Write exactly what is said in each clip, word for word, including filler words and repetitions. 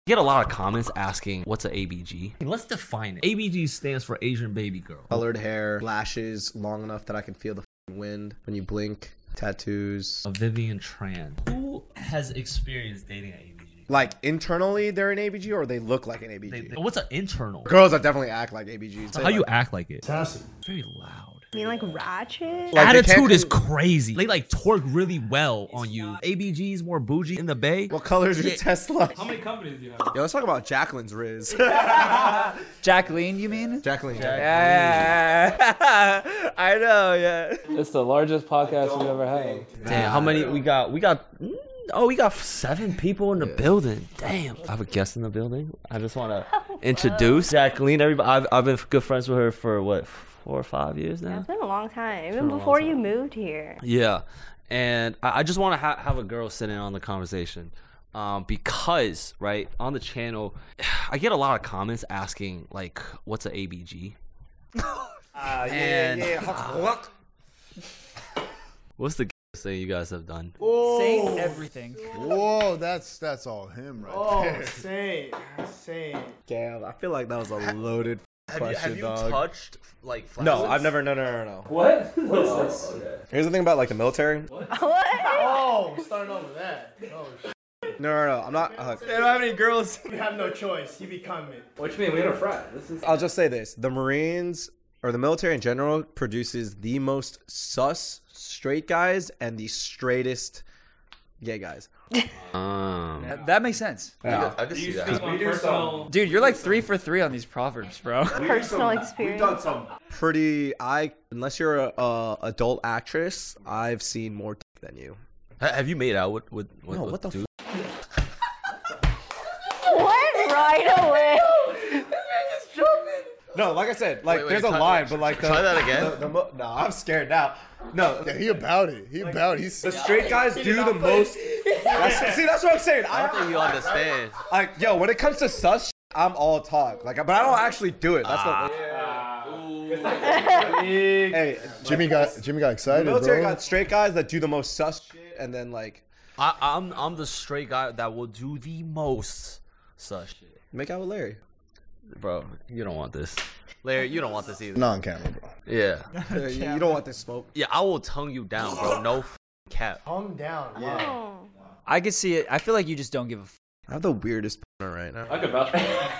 I get a lot of comments asking what's an A B G. Let's define it. A B G stands for Asian baby girl. Colored hair, lashes long enough that I can feel the wind when you blink, tattoos. A Vivian Tran. Who has experienced dating an A B G? Like internally they're an A B G or they look like an A B G? They, they, what's an internal? Girls that definitely act like A B Gs. So They how you like- act like it? Sassy. Very loud. I mean, like ratchet? Like, they Attitude can't is con- crazy. They like twerk really well on you. A B G's more bougie in the Bay. What color is your Tesla? How many companies do you have? Yo, let's talk about Jacqueline's Riz. Jacqueline, you mean? Jacqueline. Yeah, I know, yeah. It's the largest podcast we've ever had. Damn, how many we got? We got. Oh, we got seven people in the building. Damn. I have a guest in the building. I just want to introduce Jacqueline. Everybody, I've, I've been good friends with her for what, four or five years now. It's been a long time, been even a long before time. you moved here. Yeah, and I, I just want to ha- have a girl sit in on the conversation, um, because right on the channel, I get a lot of comments asking like, "What's an A B G?" Uh, And- yeah, yeah. What's the thing you guys have done? Say everything. Whoa, that's that's all him right Oh, there. say, say. Damn, I feel like that was a loaded Have you, question, have you dog. touched like? No, flaccid? I've never. No, no, no, no. What? What is this? Here's the thing about like the military. No, What? Oh, starting off with that. Oh, shit. no, no. I'm not. Uh, They don't have any girls. You have no choice. You become it. What you mean? We had a frat. This is. I'll just say this: the Marines or the military in general produces the most sus straight guys and the straightest gay guys. Um, That, that makes sense. Yeah. I can see that. Speak on personal. Dude, you're like three for three on these proverbs, bro. Personal experience. Pretty. I unless you're a, a adult actress, I've seen more dick than you. Ha- Have you made out with with, with No, with what the dude? What? Right away. No, like I said, like Wait, wait, there's a try- line, but like the, try that again? the- the mo- no, I'm scared now. No, Yeah, he about it. He about it. He's the straight guys do the most. That's, see, that's what I'm saying. I don't I, think you understand. like, yo, when it comes to sus, shit, I'm all talk. Like, but I don't actually do it. That's the. Hey, Jimmy got Jimmy got the excited, military bro. got straight guys that do the most sus shit, and then like I, I'm I'm the straight guy that will do the most such shit. make out with Larry. Bro, you don't want this. Larry, you don't want this either. Not on camera, bro. Yeah. Uh, you, you don't want this smoke. Yeah, I will tongue you down, bro. No f- cap. Calm down. Wow. Oh. I can see it. I feel like you just don't give a f. I have the weirdest partner right now. I could vouch for that.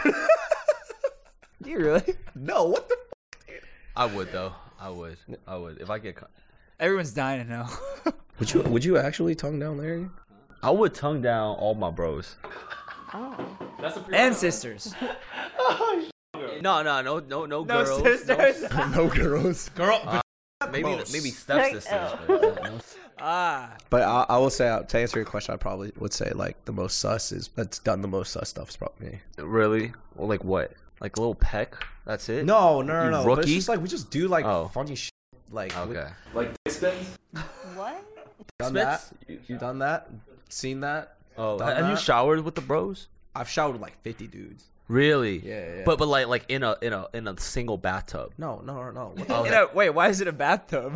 Do you really? No, what the? I would though. I would. I would. If I get caught. Everyone's dying to know. Would you? Would you actually tongue down Larry? I would tongue down all my bros. Oh. That's a pretty And sisters. No, no, no, no, no No girls. sisters. No girls. Girl, maybe maybe stepsisters. but, uh, no. Ah. But I, I will say, uh, to answer your question, I probably would say like the most sus is that's done the most sus stuff is probably me. Really? Well, like what? Like a little peck? That's it? No, no, no, You no. But it's rookie? just like we just do like Oh. funny shit. Like we- Okay. like dick spins. What? done that. Spits? You- you- Done that. Seen that. Oh, Done have you that. showered with the bros? I've showered with like fifty dudes. Really? Yeah, yeah. But but like like in a in a in a single bathtub. No, no, no, no. What the- Okay. You know, wait, why is it a bathtub?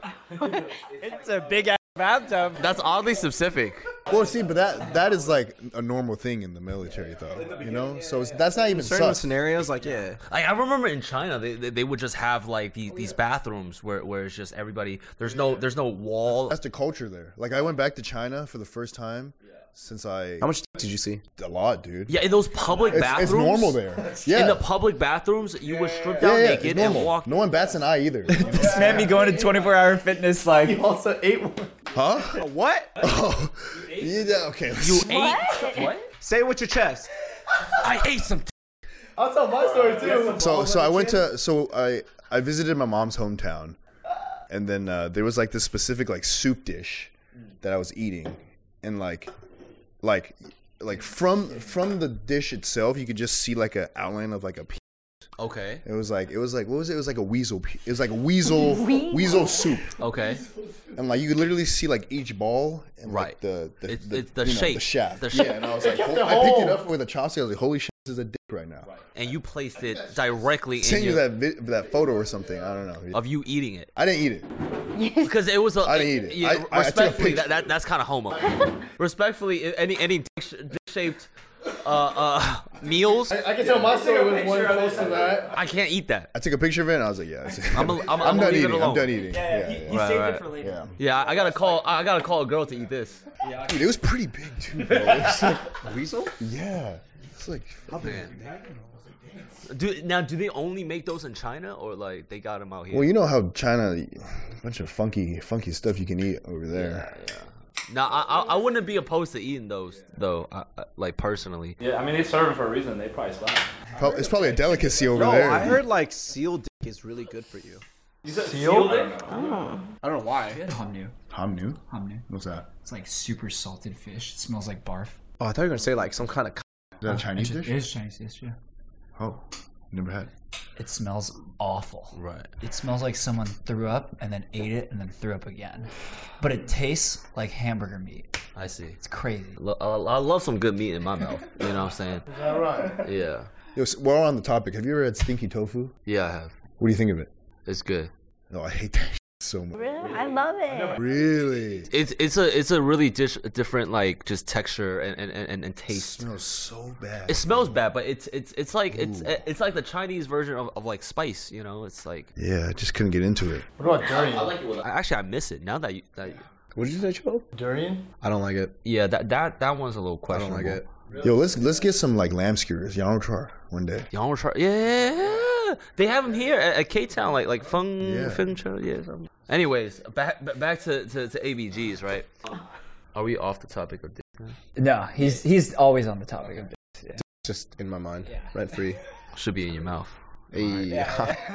It's a big ass bathtub. That's oddly specific. Well, see, but that that is like a normal thing in the military, though. You know, so it's, that's not even certain sus. scenarios, like yeah. Like I remember in China, they they, they would just have like these, these bathrooms where, where it's just everybody. There's no there's no wall. That's the culture there. Like I went back to China for the first time since I How much did you see? a lot, dude. Yeah, in those public It's, bathrooms. it's normal there. Yeah. In the public bathrooms, you would strip yeah, down yeah, naked it's and normal. walk. No one bats an eye either. This man be going to twenty-four hour fitness like. Also ate one. Huh? What? Oh, yeah, okay. You let's- ate what? Say it with your chest. I ate some. I'll tell my story too. So so I went to so I I visited my mom's hometown, and then uh, there was like this specific like soup dish that I was eating, and like like like from from the dish itself you could just see like an outline of like a. Pe- Okay. it was like it was like what was it? It was like a weasel. pe- It was like a weasel weasel soup, Okay. and like you could literally see like each ball and like Right. the the, It's- the, it's the you know, shape. the shaft. The yeah, shape. and I was like, kept hol- it I picked it whole. up with a chopstick. I was like, holy shit, this is a dick right now. And you placed it directly in Send you your, that vi- that photo or something. I don't know. of you eating it. I didn't eat it. Because it was a. I didn't eat it. I- I- I took a respectfully, picture. that, that that's kind of homo. Respectfully, any any dick sh- dick shaped uh, uh, meals. I, I can tell my story was one close to that. I can't eat that. I took a picture of it and I was like, yeah. It's, I'm, a, I'm, I'm, I'm gonna done leave it eating. I'm alone. done eating. Yeah, yeah. He Right, saved right. it for later. Yeah. Yeah, I gotta call. I gotta call a girl to eat this. Dude, it was pretty big too, bro. It was like, Weasel? yeah. It's like, Do now? Do they only make those in China, or like they got them out here? well, you know how China, a bunch of funky, funky stuff you can eat over there. Yeah. Now, I, I I wouldn't be opposed to eating those though. I, I, like personally. Yeah, I mean they serve it for a reason. They probably slap. Pro- It's probably a delicacy over No, there. I heard like seal dick is really good for you. You said sealed it? I don't know why. Good Hamnu. Hamnu? Hamnu. What's that? It's like super salted fish. It smells like barf. Oh, I thought you were gonna say like some kind of. Is that a Chinese It dish? is Chinese dish, yeah. Oh, never had. It smells awful. Right. It smells like someone threw up and then ate it and then threw up again. But it tastes like hamburger meat. I see. It's crazy. Lo- I I love some good meat in my mouth. You know what I'm saying? Is that right? Yeah. Yo, so while we're on the topic, have you ever had stinky tofu? Yeah, I have. What do you think of it? It's good. No, I hate that so much. Really? I love it. Really? It's it's a it's a really dish, different like just texture and and, and, and It taste. smells so bad. It smells bad, but it's it's it's like it's it's like the Chinese version of, of like spice. You know, it's like Yeah, I just couldn't get into it. What about durian? I, actually I miss it now that you that. You, What did you say, Joe? Durian? I don't like it. yeah, that that that one's a little I questionable. don't like it. Yo, let's let's get some like lamb skewers. Y'all want to try one day? Y'all want to try? Yeah, they have them here at, at K Town, like like Fung Yeah. Fung Cho. Yeah. something. Anyways, back ba- back to, to, to A B Gs, right? Are we off the topic of dick? No, he's he's always on the topic of this. Yeah. Just in my mind, rent free. Should be in your mouth. Hey, yeah.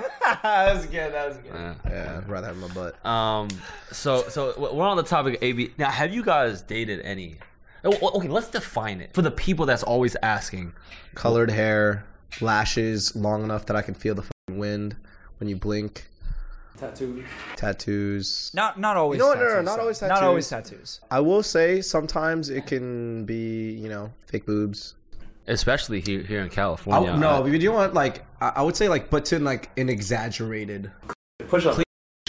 that was good. That was good. Yeah. I'd rather have my butt. Um. So so we're on the topic of A B. Now, have you guys dated any? Oh, Okay, let's define it for the people that's always asking. Colored hair, lashes long enough that I can feel the fucking wind when you blink. Tattoos. Tattoos. Not not always. You know what? No, no, tattoos, not though. always Not tattoos. always tattoos. I will say sometimes it can be, you know, fake boobs. Especially here here in I, California. no, I- but you know what? Like, I, I would say, like, but to like an exaggerated, Push up.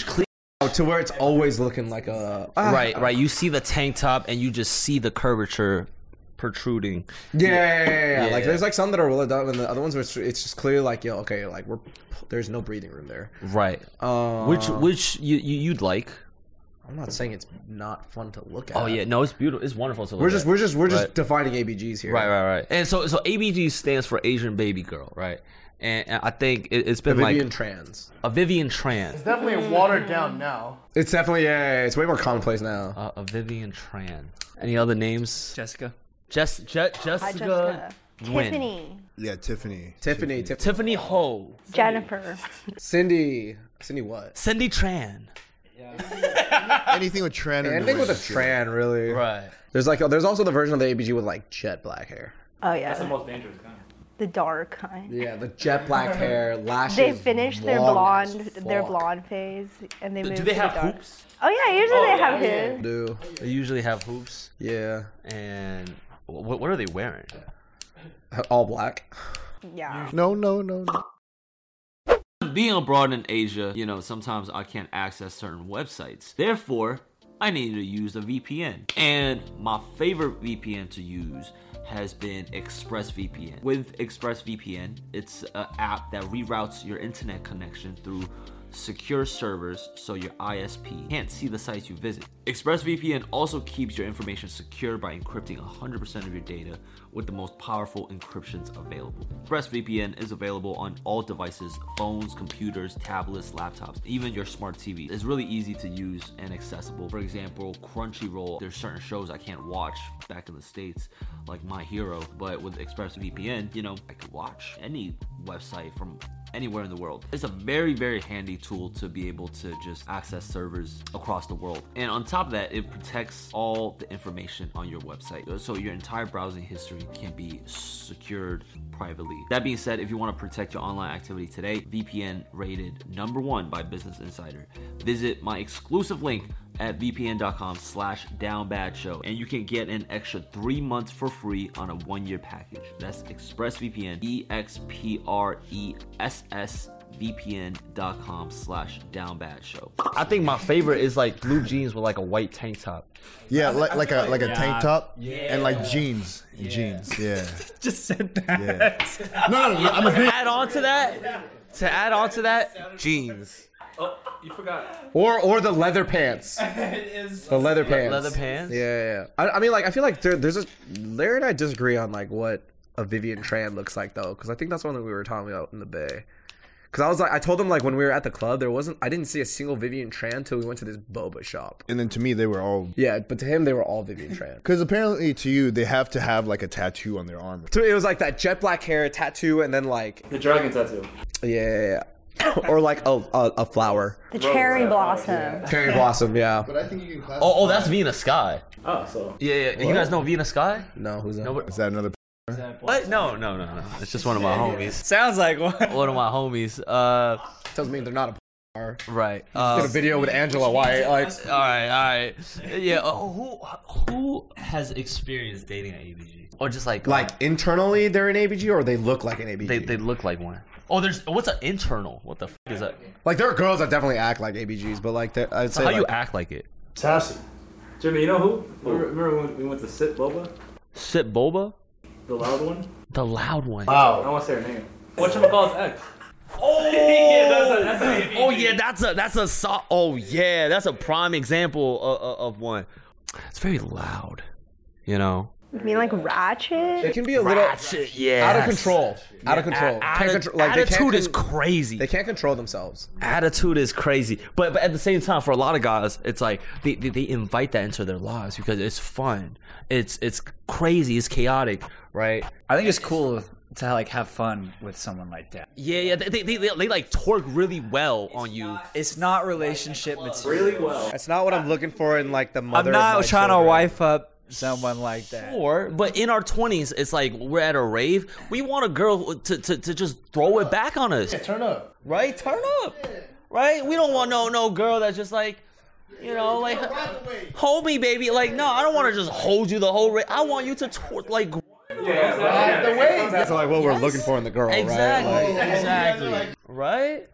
to where it's always looking like a ah. right, right. You see the tank top and you just see the curvature protruding. Yeah, yeah, yeah, yeah, yeah. Yeah. Like, there's like some that are well done, and the other ones where it's, it's just clear, like, yo, okay, like we're there's no breathing room there. Right. Uh, Which which you, you you'd like? I'm not saying it's not fun to look at. Oh yeah, no, it's beautiful. It's wonderful to look We're just at. we're just we're just Right. defining A B Gs here. Right, right, right. And so, so A B G stands for Asian Baby Girl, right? And, and I think it, it's The been Vivian like trans. a Vivian Tran, It's definitely watered down now. It's definitely yeah, yeah, yeah, it's way more commonplace now. uh, a Vivian Tran. Any other names? Jessica. Jess, Je- Jessica, Hi, Jessica. Wynn. Tiffany. Yeah, Tiffany. Tiffany, Tiff- Tiffany Ho, Jennifer. Cindy, Cindy, what? Cindy Tran. Anything with Tran. or Ending with a Nguyen. tran, really. Right. There's like there's also the version of the A B G with like jet black hair. Oh That's the yeah, most dangerous kind. the dark kind. Yeah, the jet black hair, lashes. They finished their long as blonde, their fuck. blonde phase, and they moved Do they to have the dark. hoops? Oh yeah, usually Oh, they yeah, have yeah. his. Do They usually have hoops. yeah, And what, what are they wearing? all black. Yeah. No, no, no, no. Being abroad in Asia, you know, sometimes I can't access certain websites. Therefore, I needed to use a V P N. And my favorite V P N to use has been ExpressVPN. With ExpressVPN, it's an app that reroutes your internet connection through secure servers so your I S P can't see the sites you visit. ExpressVPN also keeps your information secure by encrypting one hundred percent of your data with the most powerful encryptions available. ExpressVPN is available on all devices, phones, computers, tablets, laptops, even your smart T V. It's really easy to use and accessible. For example, Crunchyroll, there's certain shows I can't watch back in the States, like My Hero, but with ExpressVPN, you know, I could watch any website from anywhere in the world. It's a very, very handy tool to be able to just access servers across the world. And on top of that, it protects all the information on your website. So your entire browsing history can be secured privately. That being said, if you want to protect your online activity today, V P N rated number one by Business Insider. Visit my exclusive link at vpn.com slash downbadshow and you can get an extra three months for free on a one-year package. That's ExpressVPN, E X P R E S S vpn.com slash downbadshow. I think my favorite is like blue jeans with like a white tank top. Yeah, like like a like a tank top Yeah. and like jeans. Jeans. Yeah. Just said that. Yeah. No, no, no. I'm a To add on to that, to add on to that, jeans. Oh, you forgot. Or or the leather pants. The leather pants. Leather pants? Yeah, yeah. yeah. I, I mean, like, I feel like there, there's a Larry and I disagree on like what a Vivian Tran looks like though, because I think that's one that we were talking about in the Bay. Because I was like, I told them like when we were at the club, there wasn't, I didn't see a single Vivian Tran until we went to this boba shop. And then to me, they were all. Yeah, but to him, they were all Vivian Tran. Because apparently to you, they have to have like a tattoo on their arm. So it was like that jet black hair tattoo, and then like The dragon tattoo. yeah, yeah, yeah. or like a, a a flower, The cherry blossom. cherry blossom. Yeah. But I think you can classify. Oh, oh, that's Venus Sky. Oh, so. Yeah, yeah. You guys know Venus Sky? No, who's that? No, but Is that another? what? No, no, no, no. It's just one of my homies. Sounds like one. One of my homies. Uh, Tells me they're not a. All right. Did Uh, a video with Angela White. Like, all right, all right. Yeah. Uh, who who has experienced dating an A B G, or just like like internally they're an A B G, or they look like an A B G. they they look like one? Oh, there's what's an internal? What the f- is that? Like there are girls that definitely act like A B Gs, but like they're- I'd So say how like, you act like it? Sassy. Jimmy, you know who? Remember, remember when we went to Sit Boba? Sip boba, The loud one? the loud one. I Wow. don't want to say her name. Whatchamacallit's ex? Oh, Yeah, that's a- that's an A B G. oh yeah, that's a that's a so- oh yeah, that's a prime example of, of one. It's very loud, you know. You mean like ratchet? it can be a little Ratchet, yeah, out of control. Out of control. Can't control- like, they can't attitude is con- crazy. They can't control themselves. Attitude is crazy, but but at the same time, for a lot of guys, it's like they, they, they invite that into their lives because it's fun. It's it's crazy. It's chaotic, right? I think it's cool to like have fun with someone like that. Yeah, yeah. They they, they, they, they like twerk really well on you. It's not relationship material. Really well. That's not what I'm looking for in like the mother. I'm of not my trying children. to wife up someone like that. Or, but in our twenties, it's like we're at a rave. We want a girl to, to, to just throw it back on us, Yeah, turn up. right? Turn up, right? We don't want no no girl that's just like, you know, like hold me, baby. Like, no, I don't want to just hold you the whole rave. I want you to twerk like Ride the wave. That's like what we're looking for in the girl, exactly, right? Like, exactly, right?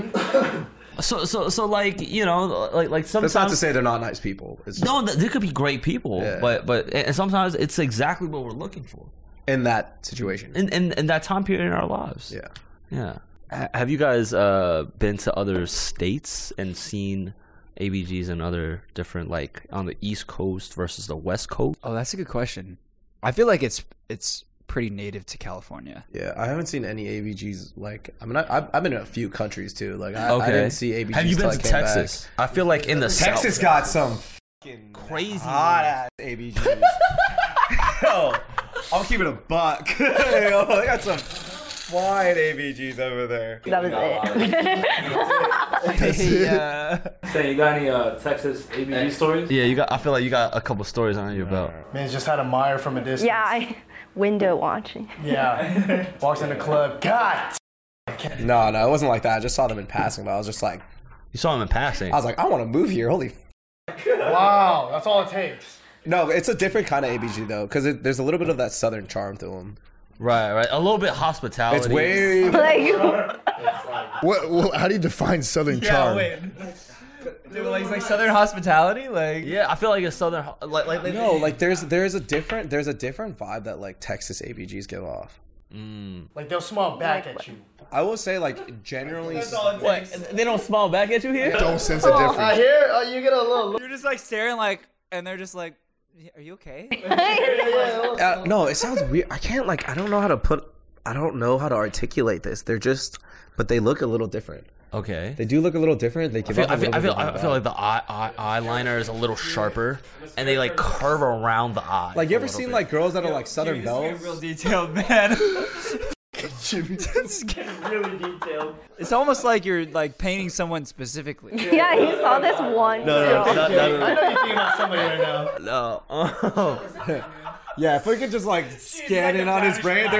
So so so like you know like like sometimes. that's not to say they're not nice people. It's just No, th- they could be great people, Yeah. but but and sometimes it's exactly what we're looking for in that situation. in in, in that time period in our lives. Yeah. Yeah. H- Have you guys uh, been to other states and seen A B Gs in other different, like on the East Coast versus the West Coast? Oh, that's a good question. I feel like it's it's pretty native to California. Yeah, I haven't seen any A B Gs. Like, I mean, I, I've, I've been in a few countries too. Like, I, I didn't see A B Gs. Have you been till to I came Texas? I feel like in the back. Texas South, got some crazy. hot ass A B Gs. Yo, I'll keep it a buck. Yo, they got some fine A B Gs over there. That was it. Yeah. Saying, you got any uh, Texas A B G stories? Yeah, you got. I feel like you got a couple stories on your belt. Man just had a Meyer from a distance. Yeah, I window watching. Yeah. Walks in the club. God. No, no, it wasn't like that. I just saw them in passing, but I was just like, You saw him in passing. I was like, I want to move here. Holy. F-. Wow. That's all it takes. No, it's a different kind of A B G though, because there's a little bit of that southern charm to them. Right, right. A little bit hospitality. It's way. Like, What, what? How do you define Southern charm? Dude, like, it's like Southern hospitality, like. Yeah, I feel like it's southern. ho- Like, like, like No, like there's there's a different there's a different vibe that like Texas A B Gs give off. Like they'll smile back at you. I will say like generally. What? They don't smile back at you here? Don't sense a difference. I hear uh, you get a little. You're just like staring, like, and they're just like, "Are you okay?" Uh, no, it sounds weird. I can't like I don't know how to put I don't know how to articulate this. They're just but they look a little different. Okay. They do look a little different. They I give feel, off a I feel, little I feel, bit of I feel vibe. like the eye, eye eyeliner is a little sharper, and they like curve around the eye. Like you a ever little seen bit. like girls that are like Southern Real belles? detailed, man. Really detailed. It's almost like you're like painting someone specifically. yeah, you saw this one. No, no, girl. no, no, no, I know you're thinking about somebody right now. no. Oh. Yeah, if we could just like scan in on his brain, there's a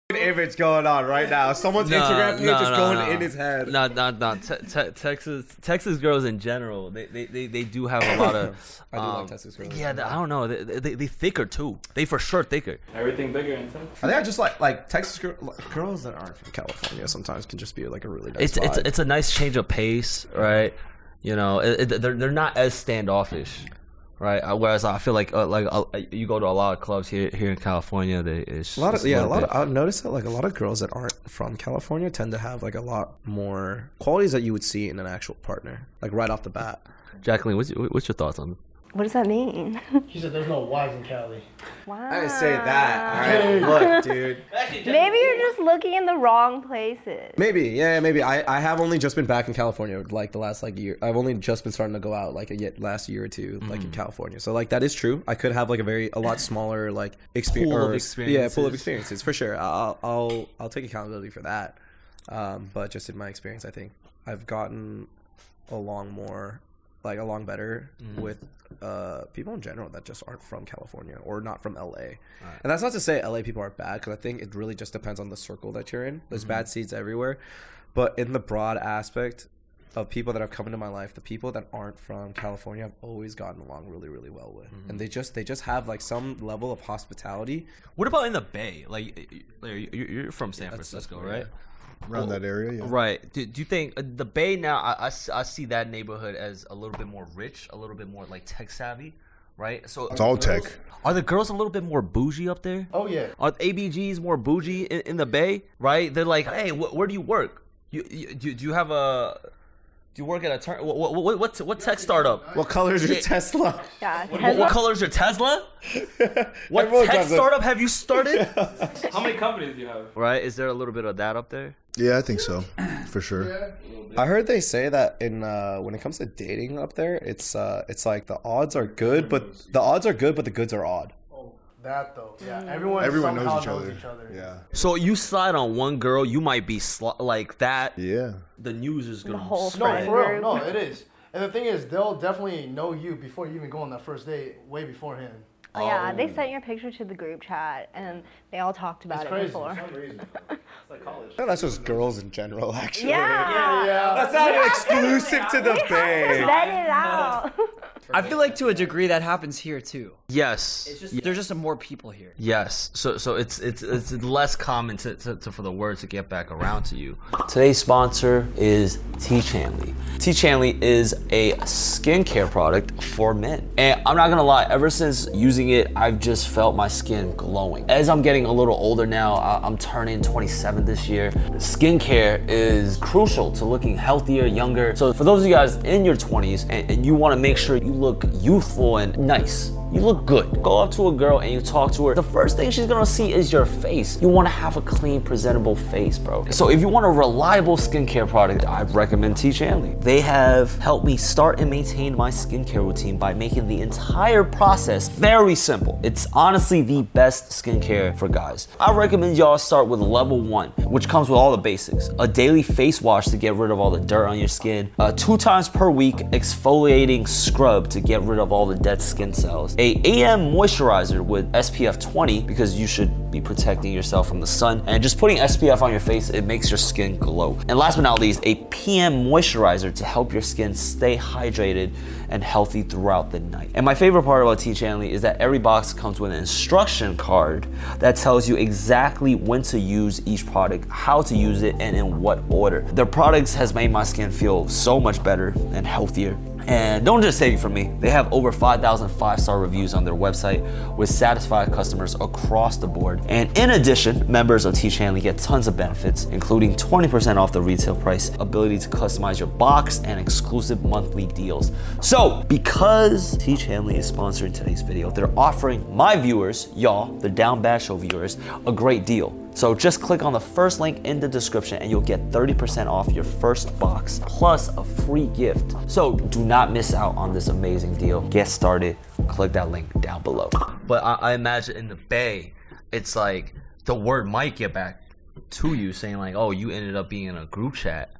image going on right now. Someone's No, Instagram page no, is no, going no. in his head. No, no, no. Te- te- Texas, Texas girls in general, they, they, they, they do have a lot of. I do like um, Texas girls. Yeah, I don't know. They, they, they thicker too. They for sure thicker. Everything bigger in Texas. I think I just like like Texas girl, like, girls that aren't from California sometimes can just be like a really nice It's it's vibe. it's a nice change of pace, right? You know, it, it, they're they're not as standoffish, right? Uh, Whereas I feel like uh, like uh, you go to a lot of clubs here here in California, they it's A lot of it's yeah, a little lot bit- of I've noticed that like a lot of girls that aren't from California tend to have like a lot more qualities that you would see in an actual partner, like right off the bat. Jacqueline, what's your, what's your thoughts on? What does that mean? She said there's no Y's in Cali. Wow. I didn't say that. All right, look, dude. Maybe you're just looking in the wrong places. Maybe, yeah, maybe. I, I have only just been back in California like the last like year. I've only just been starting to go out like a yet last year or two, like in California. So like that is true. I could have like a very a lot smaller like experience. Pool of Yeah, pool experiences. of experiences for sure. I'll I'll I'll take accountability for that. Um, but just in my experience, I think I've gotten along more, like along better with uh, people in general that just aren't from California or not from L A. And that's not to say L A people are bad, because I think it really just depends on the circle that you're in. There's bad seeds everywhere, but in the broad aspect of people that have come into my life, the people that aren't from California I've always gotten along really, really well with, and they just they just have like some level of hospitality. What about in the Bay? Like, Larry, you're you're from San That's- that's Francisco, where, right? Around that area, yeah. Right. Do, do you think uh, the Bay now? I, I s- I see that neighborhood as a little bit more rich, a little bit more like tech savvy, right? So It's all tech. are the girls a little bit more bougie up there? Oh yeah. Are A B Gs more bougie in, in the Bay? Right? They're like, hey, wh- where do you work? You, you do, do you have a do you work at a turn? What what what, what, what tech startup? What color is your Tesla? Yeah, What, Tesla. what color is your Tesla? What Everyone tech drives a- startup have you started? How many companies do you have? Right? Is there a little bit of that up there? Yeah, I think so, for sure. I heard they say that in uh, when it comes to dating up there, it's uh, it's like the odds are good, but the odds are good, but the goods are odd. That though. Yeah. Everyone. Everyone knows somehow each knows other. each other. Yeah. So you slide on one girl, you might be sl- like that. Yeah. The news is gonna The whole No, friend for real. group. No, it is. And the thing is, they'll definitely know you before you even go on that first date, way beforehand. Oh, yeah, they sent your picture to the group chat, and they all talked about It's it crazy. before. It's crazy. It's like college. No, that's just girls in general, actually. Yeah. Yeah. That's not exclusive to the Bay. Vet it out. I feel like to a degree that happens here too. Yes. It's just there's just more people here. Yes. So so it's it's it's less common to, to, to for the words to get back around to you. Today's sponsor is T. Chanley. T. Chanley is a skincare product for men. And I'm not gonna lie, ever since using it, I've just felt my skin glowing. As I'm getting a little older now, I- I'm turning twenty-seven this year. Skincare is crucial to looking healthier, younger. So for those of you guys in your twenties and, and you wanna make sure you look youthful and nice, you look good. Go up to a girl and you talk to her. The first thing she's gonna see is your face. You wanna have a clean, presentable face, bro. So if you want a reliable skincare product, I recommend T. Chanley. They have helped me start and maintain my skincare routine by making the entire process very simple. It's honestly the best skincare for guys. I recommend y'all start with level one, which comes with all the basics. A daily face wash to get rid of all the dirt on your skin. Uh, two times per week exfoliating scrub to get rid of all the dead skin cells. A A M moisturizer with S P F twenty because you should be protecting yourself from the sun. And just putting S P F on your face, it makes your skin glow. And last but not least, a P M moisturizer to help your skin stay hydrated and healthy throughout the night. And my favorite part about T. Chanley is that every box comes with an instruction card that tells you exactly when to use each product, how to use it, and in what order. Their products has made my skin feel so much better and healthier. And don't just take it from me. They have over five thousand five-star reviews on their website with satisfied customers across the board. And in addition, members of T. Chanley get tons of benefits, including twenty percent off the retail price, ability to customize your box, and exclusive monthly deals. So, because T. Chanley is sponsoring today's video, they're offering my viewers, y'all, the Down Bad Show viewers, a great deal. So just click on the first link in the description and you'll get thirty percent off your first box plus a free gift. So do not miss out on this amazing deal. Get started, click that link down below. But I, I imagine in the Bay, it's like the word might get back to you saying like, oh, you ended up being in a group chat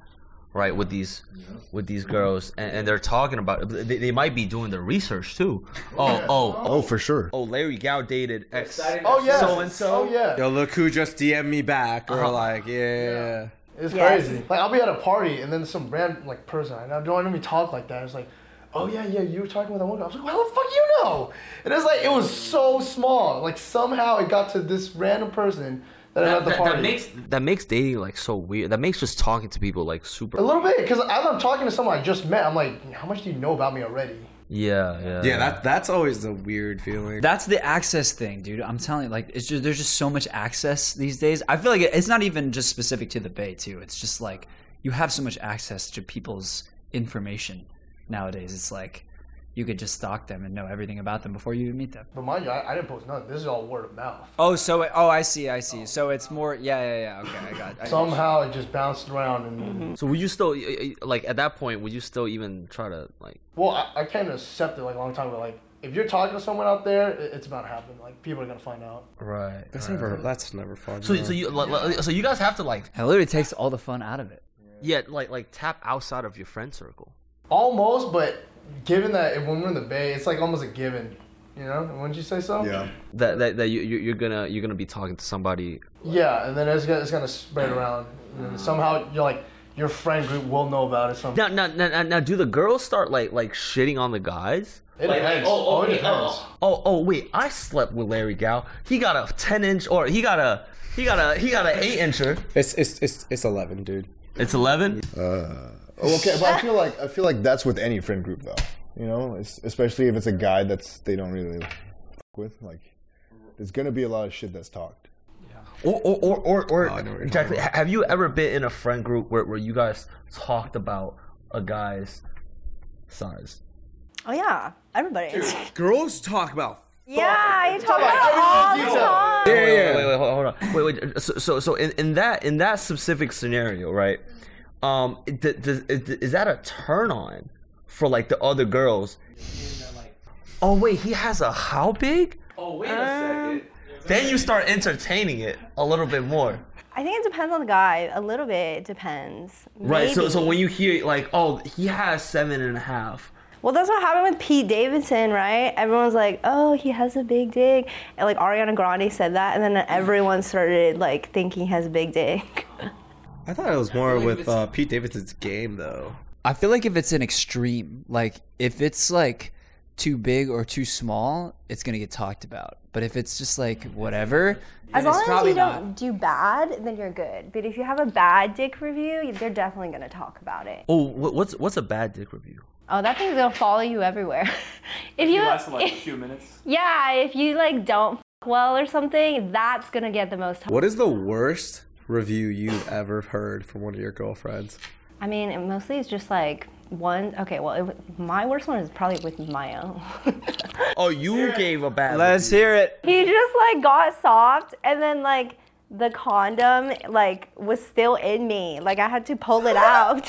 right, with these with these girls, and, and they're talking about they, they might be doing their research too. Oh, oh, Oh, for sure. oh, Larry Gao dated ex. Oh yeah. So and so. Oh yeah. Yo, look who just D M'd me back, or Uh-huh. like, yeah. It's Yes. crazy. Like I'll be at a party and then some random like person I don't know me talk like that. It's like, oh yeah, yeah, you were talking with that one girl. I was like, how the fuck you know? And it's like it was so small. Like somehow it got to this random person that I had at the That, party. that makes that makes dating like so weird. That makes just talking to people like super. a little bit, because as I'm talking to someone I just met, I'm like, how much do you know about me already? Yeah, yeah. Yeah, that that's always the weird feeling. That's the access thing, dude. I'm telling you, like, it's just there's just so much access these days. I feel like it, it's not even just specific to the Bay, too. It's just like you have so much access to people's information nowadays. It's like you could just stalk them and know everything about them before you even meet them. But mind you, I, I didn't post nothing. This is all word of mouth. Oh, so it, oh, I see, I see. So it's more, yeah, yeah, yeah. Okay, I got. I Somehow it just bounced around and Mm-hmm. So would you still like at that point? Would you still even try to like? well, I, I kind of accepted like a long time ago. Like if you're talking to someone out there, it, it's about to happen. Like people are gonna find out. Right. That's never. That's never fun. So man. so you like, like- so you guys have to like It literally takes all the fun out of it. yeah like like tap outside of your friend circle. Almost, but given that when we're in the Bay, it's like almost a given. You know? Wouldn't you say so? Yeah. That that, that you you- you're gonna you're gonna be talking to somebody. Yeah, and then it's gonna, it's gonna spread around. And somehow you're like your friend group will know about it. Somehow. Now now now, now do the girls start like like shitting on the guys? It depends. Oh, it depends. Oh oh wait, I slept with Larry Gao. He got a ten inch or he got a he got a he got an eight incher. It's it's it's it's eleven, dude. It's eleven. Uh, okay, but I feel like I feel like that's with any friend group though. You know, es- especially if it's a guy that's they don't really fuck with. Like, there's gonna be a lot of shit that's talked. Or or or or, or Oh, I know what you're exactly. talking Have you ever been in a friend group where, where you guys talked about a guy's size? Oh yeah, everybody. Girls talk about. Yeah, you talk about it every all the detail. time. Yeah, Wait, yeah. wait, wait, hold on. Wait, wait. So, so, so in, in that in that specific scenario, right? Um, it- th- th- is, is that a turn on for like the other girls? Oh wait, he has a how big? Oh, wait a second. Then you start entertaining it a little bit more, I think it depends on the guy. A little bit. It depends. right? So, so Maybe. when you hear like, oh, he has seven and a half. Well, that's what happened with Pete Davidson, right? Everyone's like, oh, he has a big dick. And like Ariana Grande said that, and then everyone started like thinking he has a big dick. I thought it was more with uh, Pete Davidson's game though. I feel like if it's an extreme, like if it's like too big or too small, it's gonna get talked about. But if it's just like whatever, As then long it's as probably you not. don't do bad, then you're good. But if you have a bad dick review, they're definitely gonna talk about it. Oh, what- what's what's a bad dick review? Oh, that thing's gonna follow you everywhere. if you, It lasted like a few minutes. yeah, if you like don't f- well or something, that's gonna get the most. What is the worst review you've ever heard from one of your girlfriends? I mean, it mostly it's just like one. Okay, well, it, w- my worst one is probably with Maya. Oh, you gave a bad. Let's review. hear it. He just like got soft, and then like the condom like was still in me. Like I had to pull it out.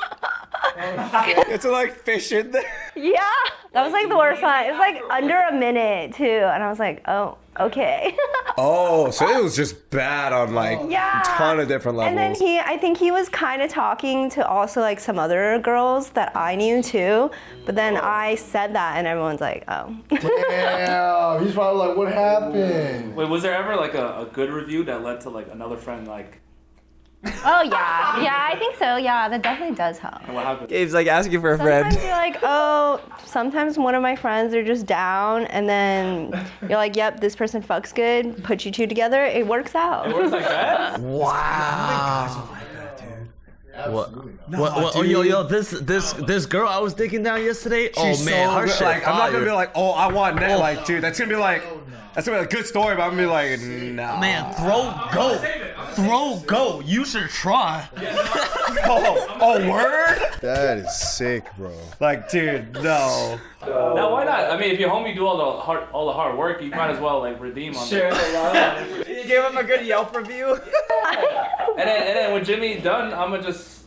It's like fish in there. Yeah, that was like the worst one. It was like under a minute too, and I was like, oh, okay. Oh, so it was just bad on like Yeah. a ton of different And levels. then he, I think he was kind of talking to also like some other girls that I knew too. But then I said that, and everyone's like, oh. Damn, he's probably like, what happened? Wait, was there ever like a, a good review that led to like another friend like, Oh yeah, yeah, I think so. Yeah, that definitely does help. what happened? Gabe's like asking for a Sometimes friend. you're like, oh, sometimes one of my friends are just down, and then you're like, yep, this person fucks good. Put you two together, it works out. It works like that? Wow. What? What? what? Oh, yo, yo, this this this girl I was digging down yesterday. Oh She's man, so her good. shit Like, I'm not gonna fire. be like, oh, I want that. Like, dude, that's gonna be like, that's gonna be a good story, but I'm gonna be like, nah. Man, throw go, throw go. You should try. oh, oh, word? That is sick, bro. Like, dude, no. Now why not? I mean, if your homie do all the hard all the hard work, you might as well like redeem on Share it. You gave him a good Yelp review. And then and then with Jimmy done, I'm gonna just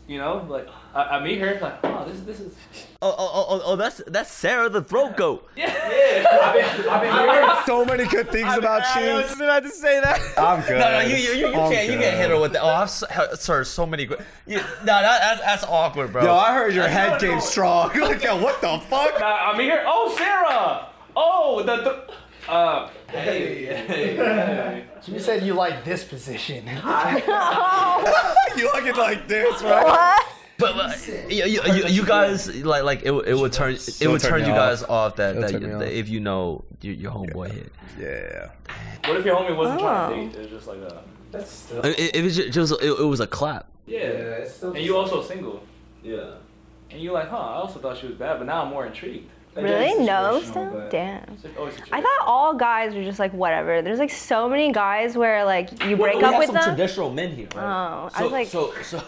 You know, like I, I meet her, like, oh, this this is. Oh, oh, oh, oh, oh, that's that's Sarah the throat goat. Yeah, yeah. I've been, I've been hearing So many good things about I you. was just about to say that. I'm good. No, no, you, you, you, you I'm can't, you good. can't hit her with that. Oh, I've so, sir, so many good. You, no, that, that, that's awkward, bro. Yo, I heard your head not game cool. strong. Like, yo, what the fuck? I, I mean, here. Oh, Sarah. Oh, the the. Uh. Hey, hey, hey. You said you like this position. You like it like this, right? What? But, but you, you, you, you guys like like it, it would turn it would turn turn me you guys off. off that, It'll that, turn me you- off. that if you know your, your homeboy hit. Yeah. What if your homie wasn't trying Oh. to date? It was just like a. That's still. It, it, it was just, just it, it was a clap. Yeah. it's still. And you also single. Yeah. And you like, huh? I also thought she was bad, but now I'm more intrigued. Really? No, situational, still? but- Damn. It's like, oh, it's a I thought all guys were just like whatever. There's like so many guys where like you break we up have with some them. traditional men here. Right? Oh, So, I was like, so so.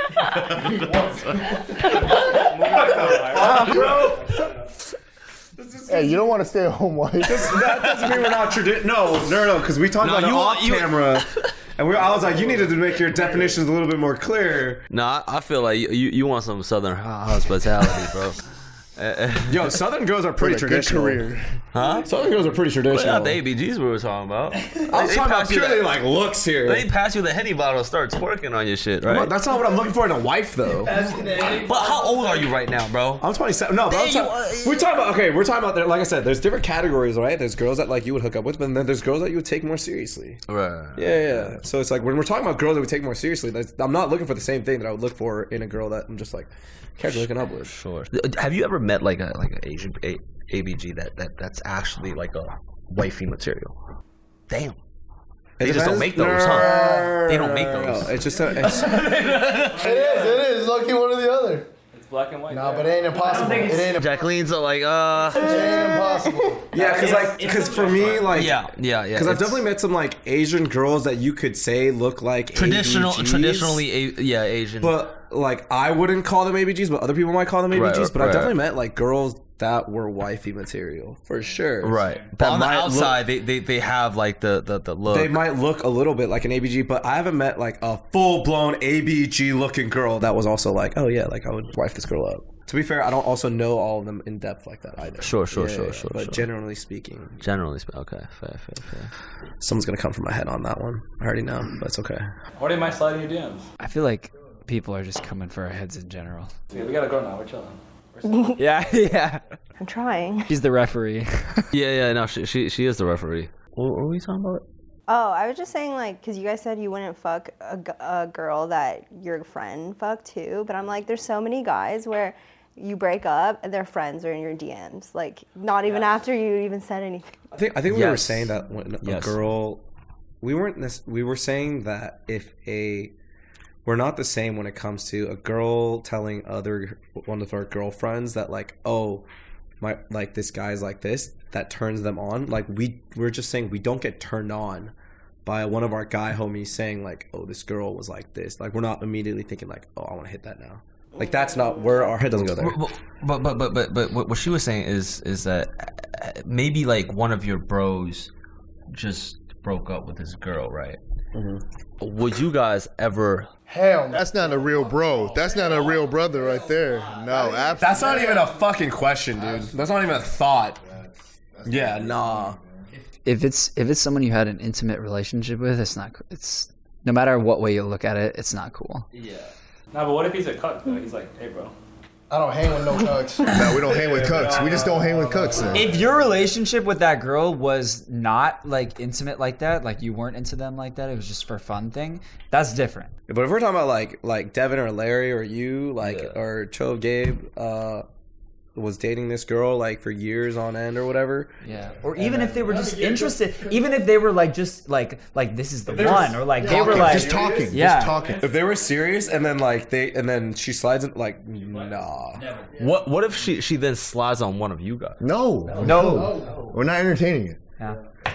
Hey, you don't want to stay at home while you That doesn't mean we're not traditional. No, no, no, because we talked No, about it you- off you- camera. And we, I was like, you needed to make your definitions a little bit more clear. No, I, I feel like you, you you want some southern hospitality, bro. Yo, Southern girls are pretty a good traditional. career. Huh? Southern girls are pretty Well, traditional. not the A B Gs we were talking about. I was talking about purely like looks here. They pass you the Henny bottle, start twerking on your shit, right? That's not what I'm looking for in a wife, though. But how old are you right now, bro? I'm twenty-seven. No, but I'm There ta- you are. we're talking about okay. We're talking about there. Like I said, there's different categories, right? There's girls that like you would hook up with, but then there's girls that you would take more seriously. Right. Yeah, yeah. So it's like when we're talking about girls that we take more seriously, that's, I'm not looking for the same thing that I would look for in a girl that I'm just like casually hooking up with. Sure. Have you ever met like a like an Asian a, ABG that, that that's actually like a wifey material? Damn. They just don't make those, huh? They don't make those. No, it's just a, it's, It is, it is. Lucky one or the other. It's black and white. Nah, there. but it ain't impossible. It ain't, Jacqueline's uh, like, uh. it ain't impossible. yeah, because like It's- because it's for me like Yeah, yeah, yeah. because I've it's definitely met some like Asian girls that you could say look like traditional, A B Gs, traditionally, a, yeah, Asian. but like I wouldn't call them A B Gs, but other people might call them A B Gs. Right, but I've right. definitely met like girls that were wifey material for sure. right. But That on the might outside, they, they they have like the the, the look. Look, they might look a little bit like an A B G, but I haven't met like a full blown A B G looking girl that was also like, oh yeah, like I would wife this girl up. To be fair, I don't also know all of them in depth like that either. Sure, sure, Yeah, sure, yeah, sure, But sure. generally speaking, Generally speaking, okay, fair, fair, fair. someone's gonna come from my head on that one. I already know, but it's okay. Or they might slide in your D Ms. I feel like people are just coming for our heads in general. Yeah, we gotta go now. We're chilling. Yeah, yeah. I'm trying. She's the referee. Yeah, yeah, no, she she, she is the referee. What, what were we talking about? Oh, I was just saying like, cause you guys said you wouldn't fuck a, g- a girl that your friend fucked too, but I'm like, there's so many guys where you break up and their friends are in your D Ms, like not even after you even said anything. I think I think we were Yes. saying that when a Yes. girl, we weren't. nec- We were saying that if a, we're not the same when it comes to a girl telling other one of our girlfriends that like, oh, my like this guy's like this, that turns them on. Like we we're just saying we don't get turned on by one of our guy homies saying like, oh, this girl was like this. Like we're not immediately thinking like, oh, I want to hit that now. Like that's not where our head doesn't go there. But but but but but what she was saying is is that uh, maybe like one of your bros just broke up with this girl, right? Mm-hmm. Would you guys ever? Hell no. That's not a real bro. That's not a real brother right there. No, absolutely. That's not even a fucking question, dude. That's not even a thought. Yeah, nah. If it's if it's someone you had an intimate relationship with, it's not. It's no matter what way you look at it, it's not cool. Yeah. Nah, but what if he's a cuck though? He's like, hey, bro. I don't hang with no cucks. No, we don't hang with cooks. We just don't hang with cooks. Then. If your relationship with that girl was not like intimate like that, like you weren't into them like that, it was just for fun thing, that's different. But if we're talking about like like Devin or Larry or you, like Yeah. or Cho Gabe, uh, was dating this girl like for years on end or whatever. Yeah. Or even if they were just interested, even if they were like just like like this is the one, or like they were Talking, like just talking. Yeah. Just talking. If they were serious and then like they and then she slides in like nah. What what if she she then slides on one of you guys? No. No. We're not entertaining it. Yeah.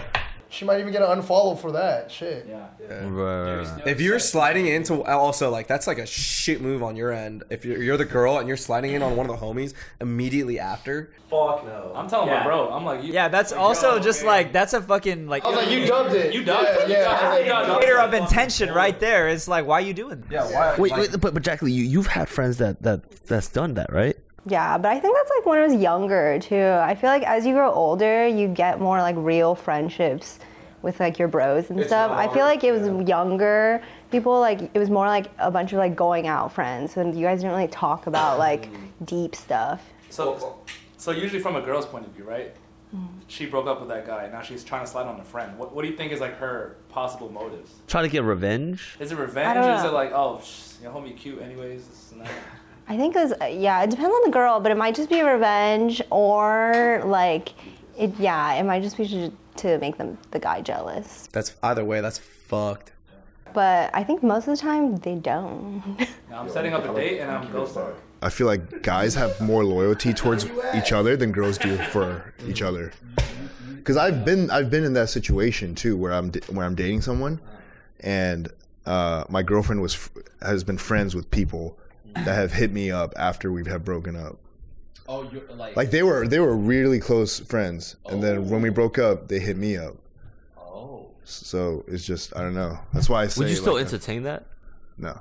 she might even get an unfollow for that shit. Yeah. Right. If you're sliding into also like that's like a shit move on your end. If you're, you're the girl and you're sliding in on one of the homies immediately after, fuck no. I'm telling Yeah. my bro. I'm like, you, Yeah, that's also just like that's a fucking like I was like, you dubbed it. You dubbed yeah, it. Yeah, I I was think I like, indicator of intention right there. It's like, why are you doing this? Yeah, why? Wait, like, wait, but but Jacqueline, you you've had friends that that that's done that, right? Yeah, but I think that's like when I was younger too. I feel like as you grow older, you get more like real friendships with like your bros and stuff. I feel like it was younger people, like it was more like a bunch of like going out friends, and you guys didn't really talk about like deep stuff. So, so usually from a girl's point of view, right? She broke up with that guy. Now she's trying to slide on a friend. What, what do you think is like her possible motives? Trying to get revenge. Is it I revenge? don't Or is know. it like, oh, sh- your homie cute anyways? This and that? I think it's yeah, it depends on the girl, but it might just be revenge or like it. Yeah, it might just be to, to make them the guy jealous. That's either way. That's fucked. But I think most of the time they don't. Now I'm setting up a date and I'm ghosting. I feel like guys have more loyalty towards each other than girls do for each other. Because I've been I've been in that situation too, where I'm where I'm dating someone, and uh, my girlfriend was has been friends with people that have hit me up after we have broken up. Oh, you're like Like they were they were really close friends, and then when we broke up, they hit me up. Oh. So it's just I don't know. That's why I say. Would you still like, entertain that? No.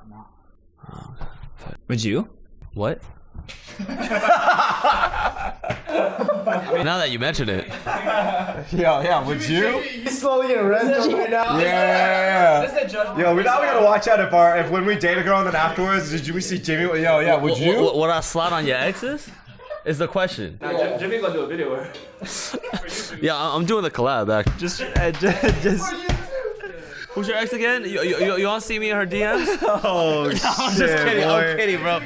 Would you? What? Now that you mention it. Yeah, yeah. Would you? he's slowly getting random right now. Yeah, yeah, yeah. Yo, we now we gotta watch out if our if when we date a girl and then afterwards, did you we see Jimmy? Yo, yeah. Would W- you? w- would I slide on your exes? Is the question. Now Jim- Jimmy's gonna do a video where Yeah, I- I'm doing the collab. Actually. Just, uh, just, just Who's your ex again? You, you, you, you want to see me in her D Ms? Oh I'm shit, just kidding. boy. I'm kidding, bro.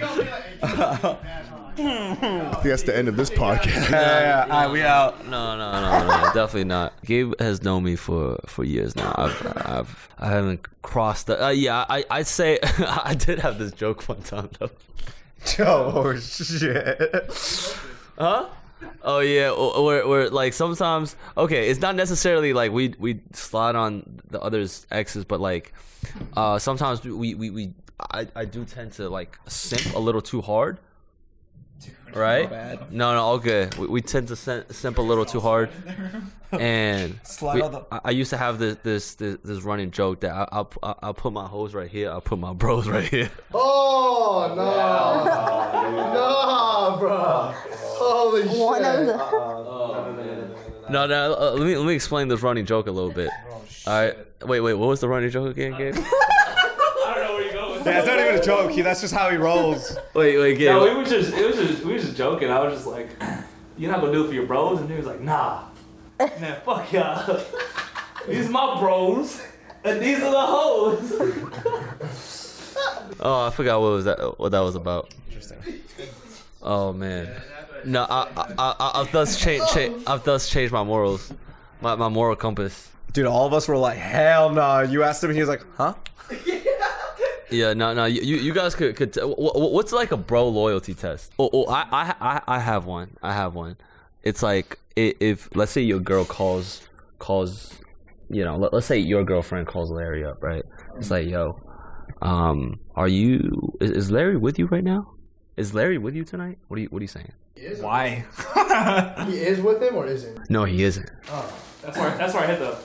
I think that's the end of this podcast. Yeah, yeah, yeah. All right, we out. No, no, no, no, definitely not. Gabe has known me for, for years now. I've, I've, I haven't crossed the. Uh, yeah, I, I'd say I did have this joke one time though. Oh shit. Huh? Oh yeah, or, or, or like sometimes. Okay, it's not necessarily like we we slide on the other's exes, but like uh, sometimes we we, we I, I do tend to like simp a little too hard. Right? No, no, all good. We, we tend to sim- simp a little too hard, and Slide we- on the- I, I used to have this this this, this running joke that I, I'll I'll I'll put my hoes right here. I'll put my bros right here. Oh no, no, bro. Holy shit. One of the No, no. Uh, let me let me explain this running joke a little bit. All right. Wait, wait. What was the running joke again, Gabe? I don't know where you're going. Yeah, it's not even a joke. He, that's just how he rolls. Wait, wait, Gabe. No, we were just it was just we were just joking. I was just like, you're not gonna do it for your bros, and he was like, nah, man, fuck y'all. These my bros, and these are the hoes. Oh, I forgot what was that. What that was about. Interesting. Oh man. No, I I I I've thus changed. Cha- I've thus changed my morals, my my moral compass. Dude, all of us were like, hell no. You asked him, and he was like, huh? Yeah, no, no. You you guys could could. T- wh- wh- what's like a bro loyalty test? Oh, oh I, I I I have one. I have one. It's like i- if let's say your girl calls calls, you know, let, let's say your girlfriend calls Larry up, right? It's like, yo, um, are you? Is, is Larry with you right now? Is Larry with you tonight? What are you What are you saying? why? He is with him or isn't? No, he isn't. That's where that's where I hit the.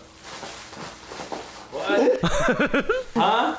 What? Huh?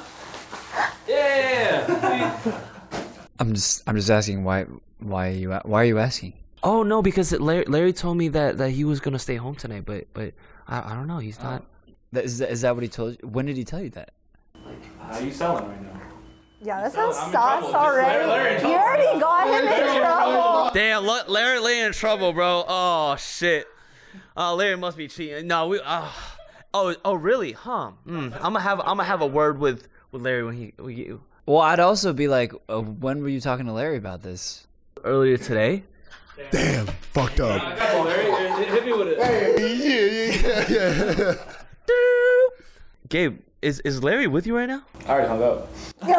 Yeah. I'm just I'm just asking why why are you a- why are you asking? Oh no, because it, Larry, Larry told me that, that he was gonna stay home tonight, but but I, I don't know. He's not. That, is, that, is that what he told you? When did he tell you that? How you selling right now? Yeah, that I'm sounds in sus trouble. already. Larry- Larry in You already got him in trouble. Damn, La- Larry, Larry in trouble, bro. Oh shit. Oh, Larry must be cheating. No, we. Uh, oh, oh, really? Huh? Mm, I'm gonna have I'm gonna have a word with, with Larry when he we get you Well, I'd also be like, uh, when were you talking to Larry about this? earlier today. Damn, fucked I up. got you, Larry. Hit me with it. Yeah, yeah, yeah, yeah. Gabe, is is Larry with you right now? I already hung up.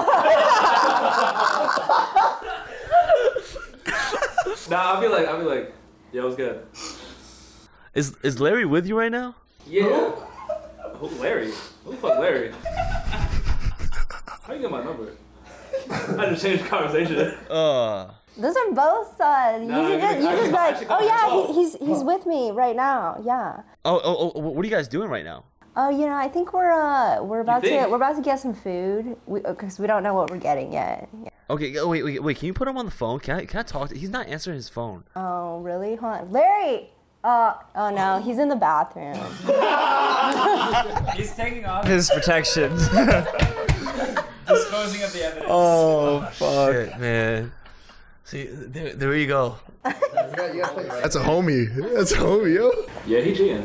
Nah, I'll be like, I'll be like, yo, what's good? Is is Larry with you right now? Yeah. who Larry? Who the fuck Larry? How you get my number? I just changed the conversation. Uh. Those are both sons. No, you I should just, you actually- just be I like, actually oh called yeah, myself. he, he's he's with me right now. Yeah. Oh, oh, oh, what are you guys doing right now? Oh, you know, I think we're uh we're about to think? we're about to get some food because we, we don't know what we're getting yet. Yeah. Okay, oh, wait, wait, wait. Can you put him on the phone? Can I, can I talk to He's not answering his phone. Oh, really? Hold on. Larry! Uh, oh no, he's in the bathroom. He's taking off his protection. Disposing of the evidence. Oh, fuck. Shit, man. See, there, there you go. That's a homie. That's a homie, yo. Yeah, he cheating.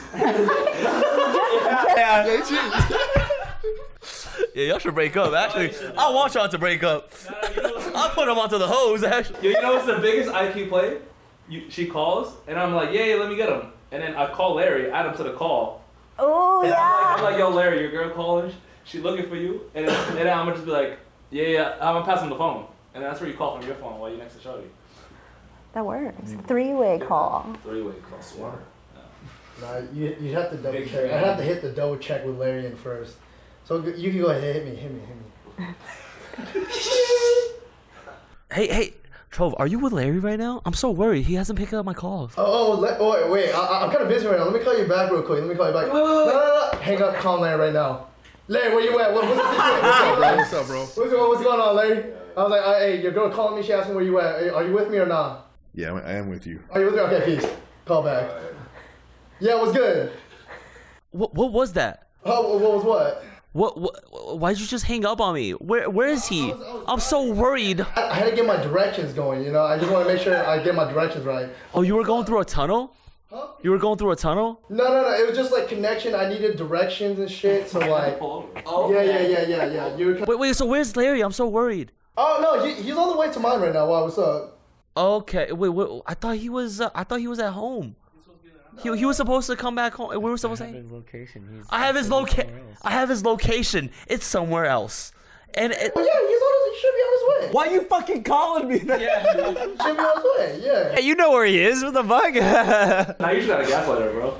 Yeah, y'all should break up. Actually, I want y'all to break up. I'll put him onto the hose, actually. Yo, you know what's the biggest I Q play? You, she calls, and I'm like, yeah, yeah, let me get him. And then I call Larry, add him to the call. Oh And yeah. I'm, like, I'm like, yo, Larry, your girl calling. She looking for you. And then, and then I'm gonna just be like, yeah, yeah, I'm gonna pass him the phone. And then that's where you call from your phone while you're next to Shorty. That works. Three-way call. Three-way call. Smart. Nah, you you have to double Big check. I fan. have to hit the double check with Larian first. So g- you can go ahead, hit me, hit me, hit me. Hey, hey, Trove, are you with Larry right now? I'm so worried. He hasn't picked up my calls. Oh, oh, let, oh wait, wait. I, I'm kind of busy right now. Let me call you back real quick. Let me call you back. Wait, wait, wait. No, no, no. Hang up, call Larry right now. Larry, where you at? What, what's the situation? What's up, bro? What's up, bro? What's going, what's going on, Larry? I was like, uh, hey, your girl calling me. She asked me where you at. Are, are you with me or not? Yeah, I am with you. Are you with me? Okay, peace. Call back. Yeah, what's good? What, what was that? Oh, what was what? What, what? Why'd you just hang up on me? Where, where is he? I'm so worried. I, I had to get my directions going, you know? I just want to make sure I get my directions right. Oh, you were going through a tunnel? Huh? You were going through a tunnel? No, no, no. It was just like connection. I needed directions and shit. So like, Pull over. yeah, yeah, yeah, yeah, yeah. You were, Wait, wait, so where's Larry? I'm so worried. oh no, he, he's on the way to mine right now. Why? What's up? Okay, wait, wait, I thought he was, uh, I thought he was at home. He, he was supposed to come back home. We were supposed to. His location. He's I have his loca- I have his location. It's somewhere else. And it, Oh yeah, he's on his. He should be on his way. Why you fucking calling me? He should be on his way. Yeah. Hey, you know where he is. What the fuck? Nah, you just got a gaslight her, bro.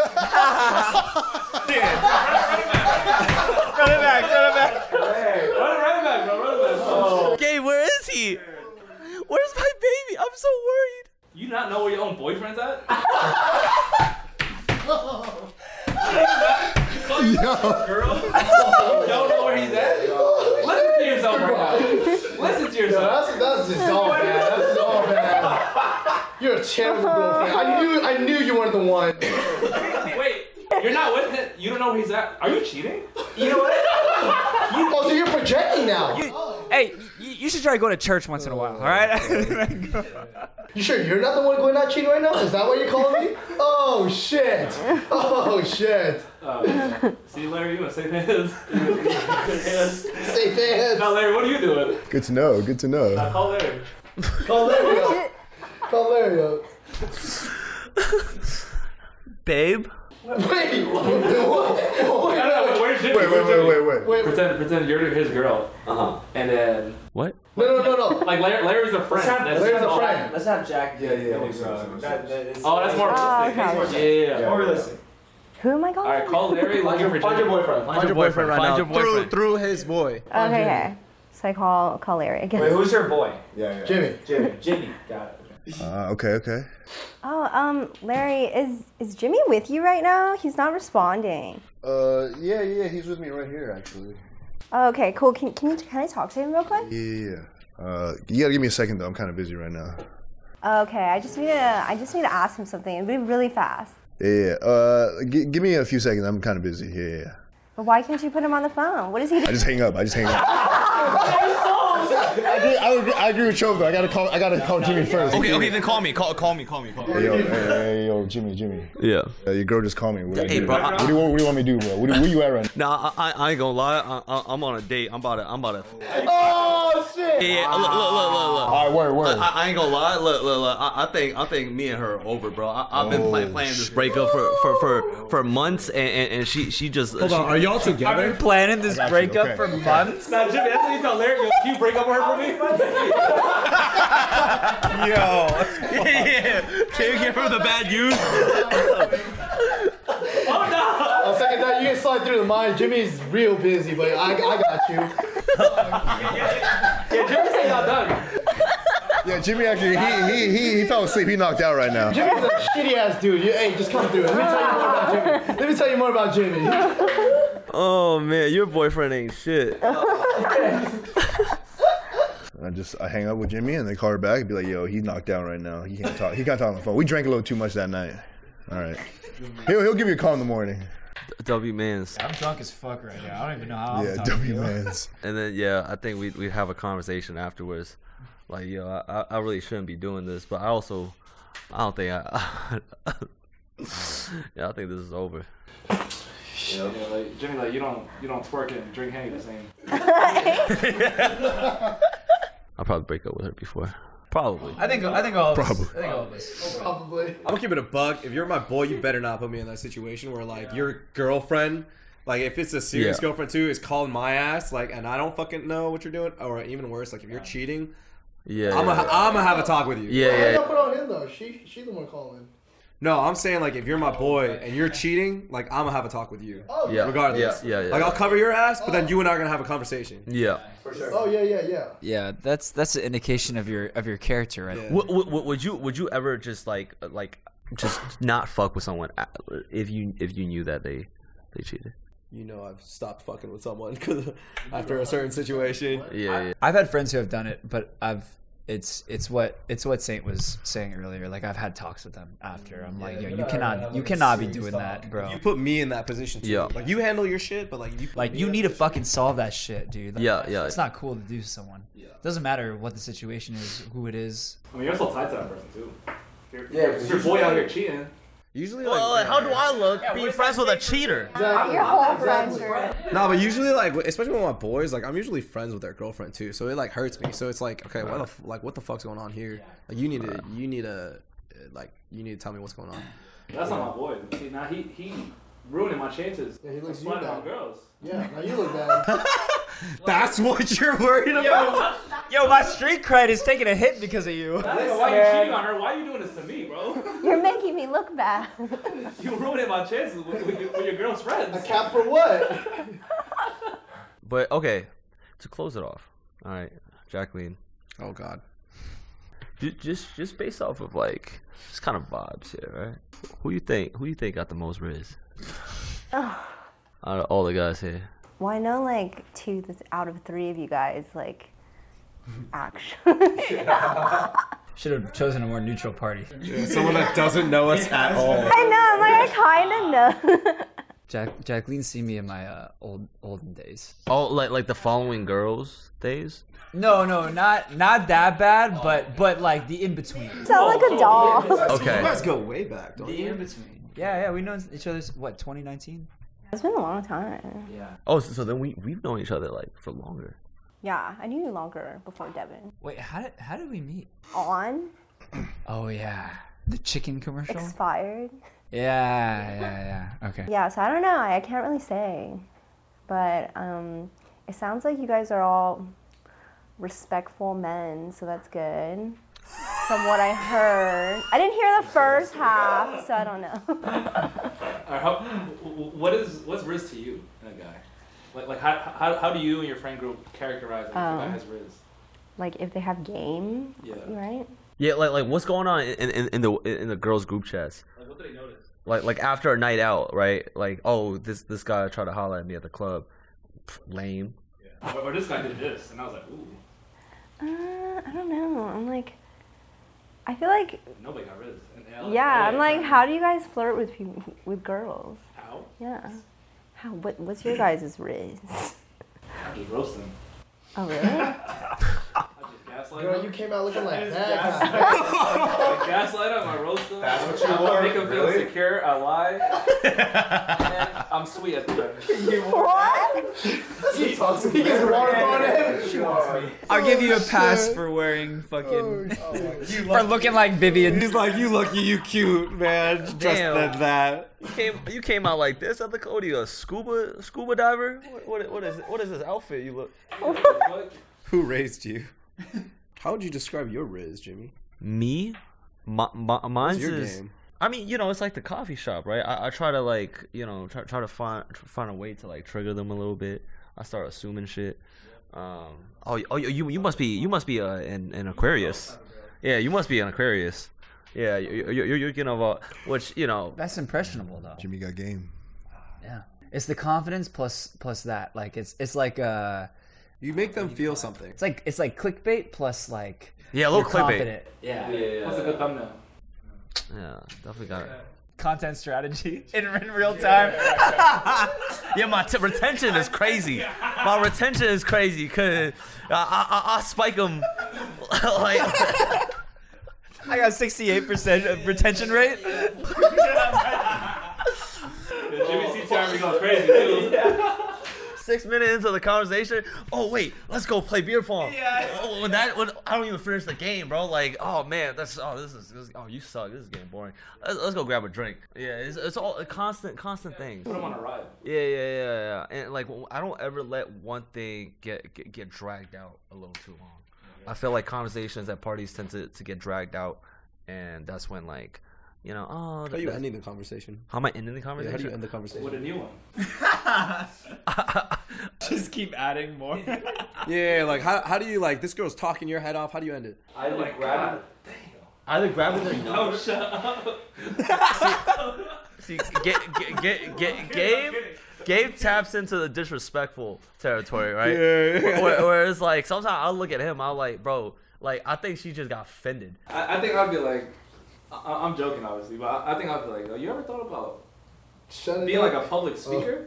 Run it back. Run it back. Hey, run it right back, bro. Run it back. Oh. okay, where is he? Where's my baby? I'm so worried. You not know where your own boyfriend's at? Yo. Girl? You don't know where he's at? Listen to yourself right now. Listen to Yo, yourself. that's that's just all bad. That's just all bad. You're a terrible girlfriend. I knew I knew you weren't the one. Wait, you're not with him? You don't know where he's at? Are you cheating? You know what? Oh, so you're projecting now. You, hey, you, you should try to go to church once in a while. All right. You sure you're not the one going out cheating right now? Is that why you're calling me? Oh shit. Oh shit. Oh, yeah. See, Larry, you in safe hands. Yes. Safe hands. Now, Larry, what are you doing? Good to know. Good to know. I call Larry. Call Larry up. Call Larry up. Babe? Wait. What? I don't know, where's Jimmy? Wait, wait, Where's wait, Jimmy? wait, wait. Wait. Pretend, pretend you're his girl. Uh huh. And then, What? No, no, no, no. like, Larry, Larry's a friend. That's Larry's a all- friend. Let's have Jack. Yeah, yeah, do let's it, do it, bro. let's do it. That- that is- Oh, that's more Oh, realistic. okay. Yeah, yeah, yeah. More realistic. Who am I calling? All right, call Larry. Looking for Find your Jimmy. boyfriend. Find your boyfriend right now. Through, boyfriend. through his boy. Okay, okay. So I call call Larry again. Wait, who's your boy? Yeah, yeah. Jimmy. Jimmy. Jimmy. Got it. Uh, okay, okay. Oh, um, Larry, is is Jimmy with you right now? He's not responding. Uh, yeah, yeah, he's with me right here, actually. Oh, okay, cool. Can can you can I talk to him real quick? Yeah, yeah, yeah. Uh, you gotta give me a second though. I'm kind of busy right now. Okay, I just need to I just need to ask him something. It'll be really fast. Yeah, yeah. Uh, g- give me a few seconds. I'm kind of busy. Yeah, yeah. But why can't you put him on the phone? What is he I doing? just hang up. I just hang up. I, agree, I, agree, I agree with Chove though. I gotta call. I gotta call Jimmy first. Okay, okay, then call me. Call, call me. Call me. Call me. Hey, yo, hey, hey, yo, Jimmy, Jimmy. Yeah. Uh, your girl just called me. What, do I Hey, do? bro, I- what, do you, want- what do you want me to do, bro? What do, where you at right now? Nah, I, I, I ain't gonna lie. I, I, I'm on a date. I'm about to. I'm about to. Oh shit. Yeah, yeah. Look, look, look, look, look. All right, word, word. I, I ain't gonna lie. Look, look, look. I, I think, I think me and her are over, bro. I, I've been Oh, play, playing this breakup for, for, for, for months, and, and, and she, she just. Hold she, on, are y'all I've been together? planning this got you, breakup okay. for months. Nah, Jimmy, that's what you tell Larry. Can you break up with her for me? Yo. yeah. Can you give her the bad news? Oh, no. I'll second that. You can't slide through the mine. Jimmy's real busy, but I, I got you. Yeah, Jimmy said y'all done. Yeah, Jimmy actually he he he, he fell asleep. He knocked out right now. Jimmy's a shitty ass dude. You, hey, just come through. Let me tell you more about Jimmy. Let me tell you more about Jimmy. Oh man, your boyfriend ain't shit. I just I hang up with Jimmy and they call her back and be like, "Yo, he's knocked out right now. He can't talk. He can't talk on the phone. We drank a little too much that night. All right, he'll he'll give you a call in the morning. W Mans. I'm drunk as fuck right now. I don't even know how I'm Yeah, talking to W you. Mans. And then yeah, I think we we have a conversation afterwards. Like, yo, I I really shouldn't be doing this, but I also I don't think I. Yeah, I think this is over. Yeah, like, Jimmy, like you don't you don't twerk and drink Henny the same. I'll probably break up with her before. Probably. I think I think all of us. Probably. I think all of us. Probably. I'm gonna keep it a buck. If you're my boy, you better not put me in that situation where like your girlfriend, like if it's a serious Yeah. girlfriend too, is calling my ass, like, and I don't fucking know what you're doing, or even worse, like if you're cheating, Yeah. I'm yeah. gonna I'm gonna have a talk with you. Yeah, Why yeah. not put on him though? She she the one calling. No, I'm saying like if you're my boy and you're cheating, like I'm gonna have a talk with you. Oh Yeah. Regardless. Yeah, yeah, yeah. Like I'll cover your ass, but then you and I are gonna have a conversation. Yeah. For sure. Oh yeah yeah yeah. Yeah, that's that's an indication of your of your character, right? Yeah. Would, would, would you would you ever just like like just not fuck with someone if you if you knew that they they cheated? You know I've stopped fucking with someone because after a certain situation. Yeah, yeah. I've had friends who have done it, but I've it's it's what it's what Saint was saying earlier. Like I've had talks with them after. I'm like, yo, you cannot you cannot be doing that, bro. You put me in that position too. Yeah. Like you handle your shit, but like you put Like me you in need that to fucking solve that shit, dude. Like, Yeah, yeah. It's not cool to do to someone. It doesn't matter what the situation is, who it is. I mean, you're still tied to that person too. If you're, Yeah, if your boy out here cheating. Usually, like, Well, how do I look being friends with a cheater? Your whole friends are. no, but usually, like, especially with my boys, like, I'm usually friends with their girlfriend too, so it like hurts me. So it's like, okay, what the f- like, what the fuck's going on here? Like, you need to, you need to, like, you need to tell me what's going on. That's not my boy. See, now he he ruining my chances. Yeah, he looks of you finding bad. on girls. Yeah, now you look bad. That's what you're worried about. Yo, my street cred is taking a hit because of you. Why are you cheating on her? Why are you doing this to me, bro? You're making me look bad. You ruining my chances with, with, your, with your girl's friends. A cap for what? But okay, to close it off. All right, Jacqueline. Oh God. Ju- Just just based off of like just kind of vibes here, right? Who you think? Who you think got the most riz? Out of all the guys here. Well, I know like two th- out of three of you guys like actually. Should have chosen a more neutral party. Someone that doesn't know us at all. I know. I'm like I kind of know. Jack Jacqueline see me in my uh, old olden days. Oh, like like the following girls days. No, no, not not that bad, but but like the in between. Sound like a doll. Okay. You guys go way back, don't The you? in between. Yeah, yeah, we know each other's what twenty nineteen. It's been a long time. Yeah. Oh, so, so then we we've known each other like for longer. Yeah, I knew you longer before Devin. Wait, how did how did we meet? On Oh yeah, the chicken commercial. expired. Yeah, yeah, yeah. Okay. Yeah, so I don't know. I, I can't really say, but um, it sounds like you guys are all respectful men, so that's good. From what I heard, I didn't hear the first half, so I don't know. Alright, how, what is what's riz to you in a guy? Like like how how, how do you and your friend group characterize if a guy Oh. has riz? Like if they have game, Yeah. right? Yeah, like like what's going on in, in, in the in the girls group chats? Like what do they notice? Like like after a night out, right? Like, oh, this this guy tried to holler at me at the club. Pff, lame. Yeah. Or, or this guy did this, and I was like, ooh, Uh, I don't know. I'm like, I feel like, nobody got riz. And L A yeah. I'm like, apparently. how do you guys flirt with people, with girls? How? Yeah. How? What? What's your guys' riz? I just roast them. Oh really? I just gaslight Girl, them. you came out looking I like just that. gaslight I gaslight them, I roast them. That's what you I want, make them feel really? secure, I lie. And I'm sweet at the end. What? He talks to me. He's water on him. I'll give you a pass for wearing fucking for looking like Vivian. He's like, you lucky, you cute, man. Just Damn. than that. You came you came out like this at the Cody, a scuba scuba diver? What what, what is what is this outfit you look? Who raised you? How would you describe your riz, Jimmy? Me? My, my, mine's your is game? I mean, you know, it's like the coffee shop, right? I, I try to like, you know, try try to find find a way to like trigger them a little bit. I start assuming shit. Um, oh, oh, you you must be you must be uh, an, an Aquarius. Yeah, you must be an Aquarius. Yeah, you, you, you're you're getting about which you know. That's impressionable though. Jimmy got game. Yeah, it's the confidence plus plus that. Like it's it's like uh, You make them feel something. it's like it's like clickbait plus like Yeah, a little you're clickbait. confident. Yeah. Yeah, yeah. That's a good thumbnail. Yeah, definitely got it. Content strategy in, in real time. Yeah, my t- retention is crazy. My retention is crazy because I, I, I spike them like. I got sixty-eight percent retention rate. Yeah, Jimmy C T R be going crazy too. Six minutes into the conversation, oh wait, let's go play beer pong. Yeah. Oh, when that, when I don't even finish the game, bro. Like, oh man, that's oh this is this, oh you suck. This is getting boring. Let's, let's go grab a drink. Yeah, it's, it's all a constant, constant thing. Put him on a ride. Yeah, yeah, yeah, yeah. And like, I don't ever let one thing get get, get dragged out a little too long. I feel like conversations at parties tend to, to get dragged out, and that's when like, you know, oh. How are you ending the conversation? How am I ending the Yeah, conversation? how do you end the conversation? With a new one. Just keep adding more. Yeah, like how how do you like this girl's talking your head off? How do you end it? I like grab it. Either grabbing their No, shut up. See, get, get, get, get, Gabe, Gabe taps into the disrespectful territory, right? Yeah, yeah. Where, where it's like, sometimes I'll look at him, I'm like, bro, like, I think she just got offended. I, I think I'd be like, I, I'm joking obviously, but I, I think I'd be like, you ever thought about Shut being it like up. a public speaker?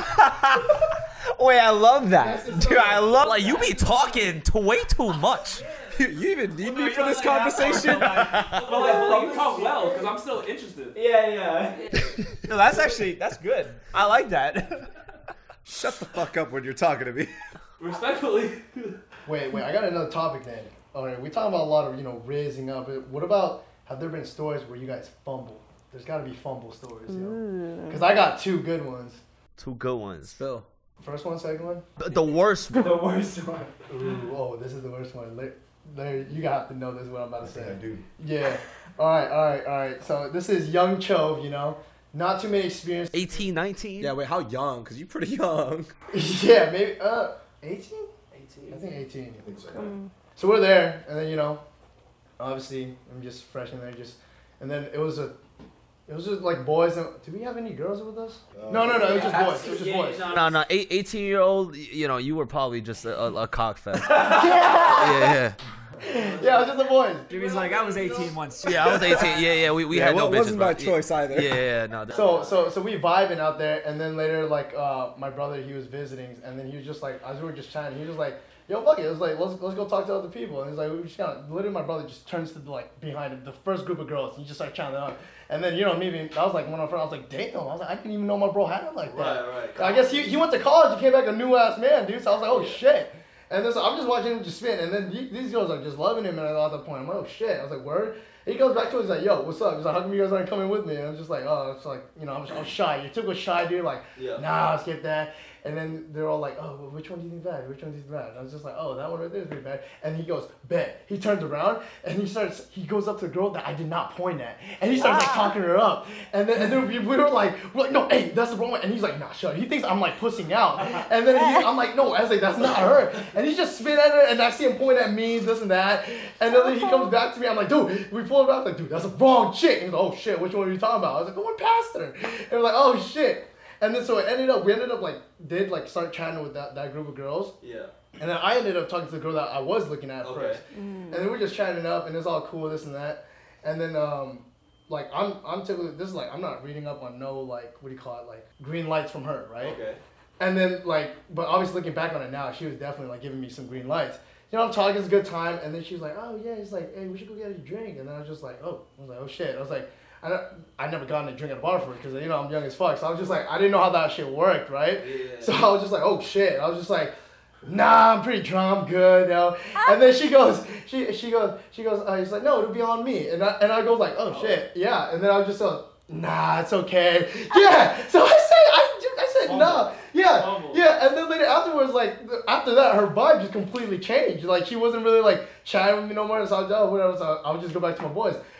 Wait, I love that. Dude, I love Like, you be talking to way too much. You even need me for this conversation? But like, but like, you talk well, because I'm still interested. Yeah, yeah. No, that's actually, that's good. I like that. Shut the fuck up when you're talking to me. Respectfully. Wait, wait, I got another topic then. All right, we talking about a lot of, you know, raising up. What about, have there been stories where you guys fumble? There's got to be fumble stories, yo. Because I got two good ones. Two good ones. Bill. First one, second one? The, the worst. The worst one. Ooh, oh, this is the worst one. Larry, Larry, you got to know this is what I'm about to say. I do. Yeah. All right, all right, all right. So this is young Chove, you know. Not too many experience. eighteen, nineteen? Yeah, wait, how young? Because you're pretty young. Yeah, maybe, uh, eighteen? eighteen. I think eighteen. I think so. So we're there, and then, you know, obviously, I'm just fresh in there, just, and then it was a, it was just like boys. And, did we have any girls with us? Uh, no, no, no, it was just boys. It was just boys. No, no, eight, eighteen-year-old, you know, you were probably just a, a, a cockfest. yeah, yeah. Yeah, it was just the boys. Jimmy's like, I was eighteen once too. Yeah, I was eighteen. Yeah, yeah, we, we Yeah, had no it bitches. wasn't by bro. choice either. Yeah, yeah, no. So, so, so we vibing out there, and then later, like, uh, my brother, he was visiting, and then he was just like, as we were just chatting, he was just like, yo, fuck it, it was like, let's let's go talk to other people, and he's like, we just kind of, literally, my brother just turns to like behind him, the first group of girls, and he just started chatting them up, and then you know me, being, I was like one of my friends, I was like, damn, I was like, I didn't even know my bro had it like that. Right, right. I guess he he went to college, he came back a new ass man, dude. So I was like, oh shit. And then so I'm just watching him just spin, and then he, these girls are just loving him, and at that point, I'm like, oh shit. I was like, word. And he goes back to it, he's like, yo, what's up? He's like, how come you guys aren't coming with me? And I'm just like, oh, it's like, you know, I'm, I'm shy. You're typical shy dude, like, Yeah. nah, let's get that. And then they're all like, oh, well, which one do you think bad? Which one do you think bad? And I was just like, oh, that one right there is pretty bad. And he goes, bet. He turns around and he starts, he goes up to the girl that I did not point at. And he starts like talking her up. And then, and then we, we were like, we're like, no, hey, that's the wrong one. And he's like, nah, shut up. He thinks I'm like pussing out. And then he, I'm like, no, I was like, that's not her. And he just spit at her and I see him point at me, this and that. And then he comes back to me. I'm like, dude, we pull it back. Like, dude, that's the wrong chick. And he's like, oh shit, which one are you talking about? I was like, going past her. And we're like, oh shit. And then so it ended up, we ended up like, did like start chatting with that, that group of girls. Yeah. And then I ended up talking to the girl that I was looking at Okay. first. And then we're just chatting it up and it's all cool, this and that. And then um like I'm I'm typically this is like I'm not reading up on no like what do you call it, like green lights from her, right? Okay. And then like but obviously looking back on it now, she was definitely like giving me some green lights. You know, I'm talking, it's a good time, and then she was like, oh yeah, he's like, hey, we should go get a drink. And then I was just like, oh, I was like, oh shit. I was like, I don't, I never gotten a drink at a bar for it because you know I'm young as fuck. So I was just like, I didn't know how that shit worked, right? Yeah. So I was just like, oh shit. I was just like, nah, I'm pretty drunk, I'm good, you know. And then she goes, she she goes, she goes, uh, he's like, no, it'll be on me. And I and I go like, oh shit, yeah. And then I was just like, nah, it's okay. Yeah. So I said, I, I said no. Yeah, Humble. yeah. And then later afterwards, like after that, her vibe just completely changed. Like she wasn't really like chatting with me no more. So I was, oh, whatever. So I would just go back to my boys.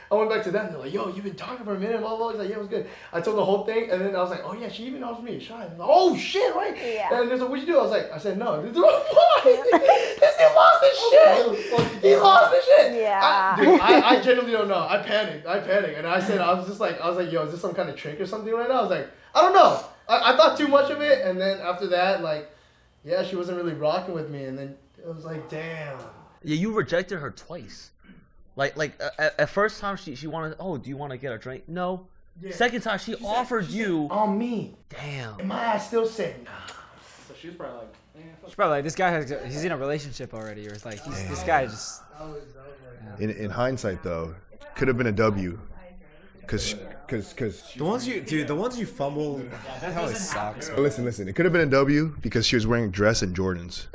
I went back to them. They're like, yo, you've been talking for a minute, blah, blah. He's like, yeah, it was good. I told the whole thing, and then I was like, oh, yeah, she even offered me a shot. Like, oh, shit, right? Yeah. And they're like, what'd you do? I was like, I said, no. They're like, why? This dude lost his shit. He lost his shit. Yeah. I, dude, I, I genuinely don't know. I panicked. I panicked. And I said, I was just like, I was like, yo, is this some kind of trick or something right now? I was like, I don't know. I, I thought too much of it, and then after that, like, yeah, she wasn't really rocking with me, and then it was like, damn. Yeah, you rejected her twice. Like, like uh, at, at first time she she wanted. Oh, do you want to get a drink? No. Yeah. Second time she, She offered said, she you. said, on me. Damn. And my ass still said, nah. So she was probably like, man, fuck. It's probably like this guy has he's in a relationship already, or it's like he's, this guy just. In in hindsight, though, could have been a W. Cause, cause, cause. The ones you, dude, the ones you fumble, that always sucks. Listen, listen. It could have been a W because she was wearing a dress and Jordans.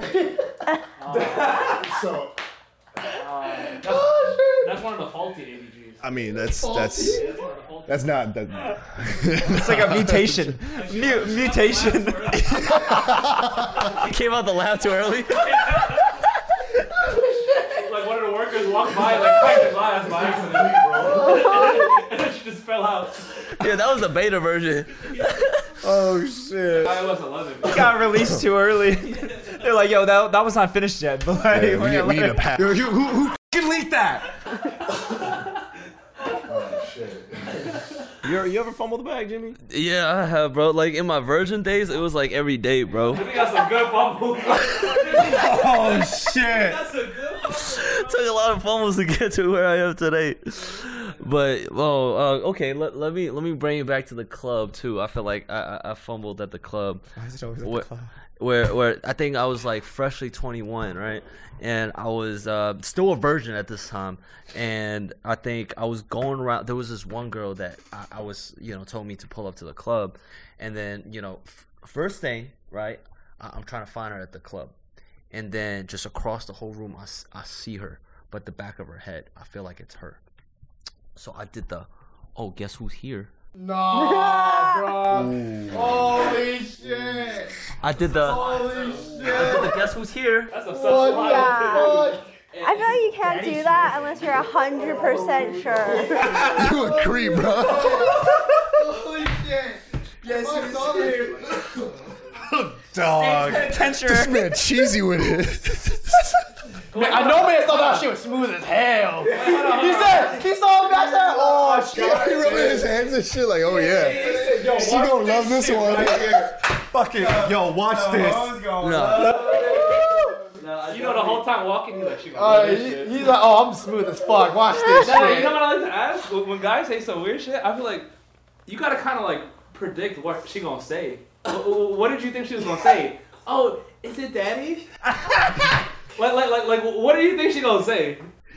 So. That's, Oh, that's one of the faulty A D Gs. I mean, that's that's That's one of the faulty. that's not that. It's like a mutation. Mu- mutation. You came out the lab too early. Like one of the workers walked by and like cracked the glass by accident, bro. And then she just fell out. Yeah, that was the beta version. Oh shit. I was eleven. Got released too early. They're like, yo, that that was not finished yet. But like, Yeah, we, we're need, gonna we need let a it- pass. Yo, you, who who f***ing leaked that? Oh shit. You you ever fumbled the bag, Jimmy? Yeah, I have, bro. Like in my virgin days, it was like every day, bro. We got some good fumbles. Oh shit. That's a good one. Took a lot of fumbles to get to where I am today. But well, uh, okay. Let, let me let me bring you back to the club too. I feel like I I, I fumbled at the club. Why is it always at the Where, club? where where I think I was like freshly twenty-one, right? And I was uh, still a virgin at this time. And I think I was going around. There was this one girl that I, I was, you know, told me to pull up to the club. And then, you know, f- first thing, right? I- I'm trying to find her at the club. And then just across the whole room, I, s- I see her. But the back of her head, I feel like it's her. So I did the, oh, guess who's here? Nah, bro. Holy shit. I did the, Holy I shit. did the guess who's here. That's a What subtle the line. fuck? I feel like you can't do that unless you're a hundred percent sure. You a creep, bro. Holy shit. Yes, you Dog. This man cheesy with it. Man, I know man thought that shit was smooth as hell. He said, he saw him back there. Oh, shit. He rubbing his hands and shit like, oh yeah. She gonna love this one. Fucking yo, watch this. No. You know, the whole time walking, he's like, she gonna Uh, do this he, shit. he's like, oh, I'm smooth as fuck. Watch this Now, you shit. know what I like to ask? When when guys say some weird shit, I feel like you gotta kind of like predict what she gonna say. Wh- wh- What did you think she was gonna say? Oh, is it daddy? like, like, like, like, what do you think she gonna say?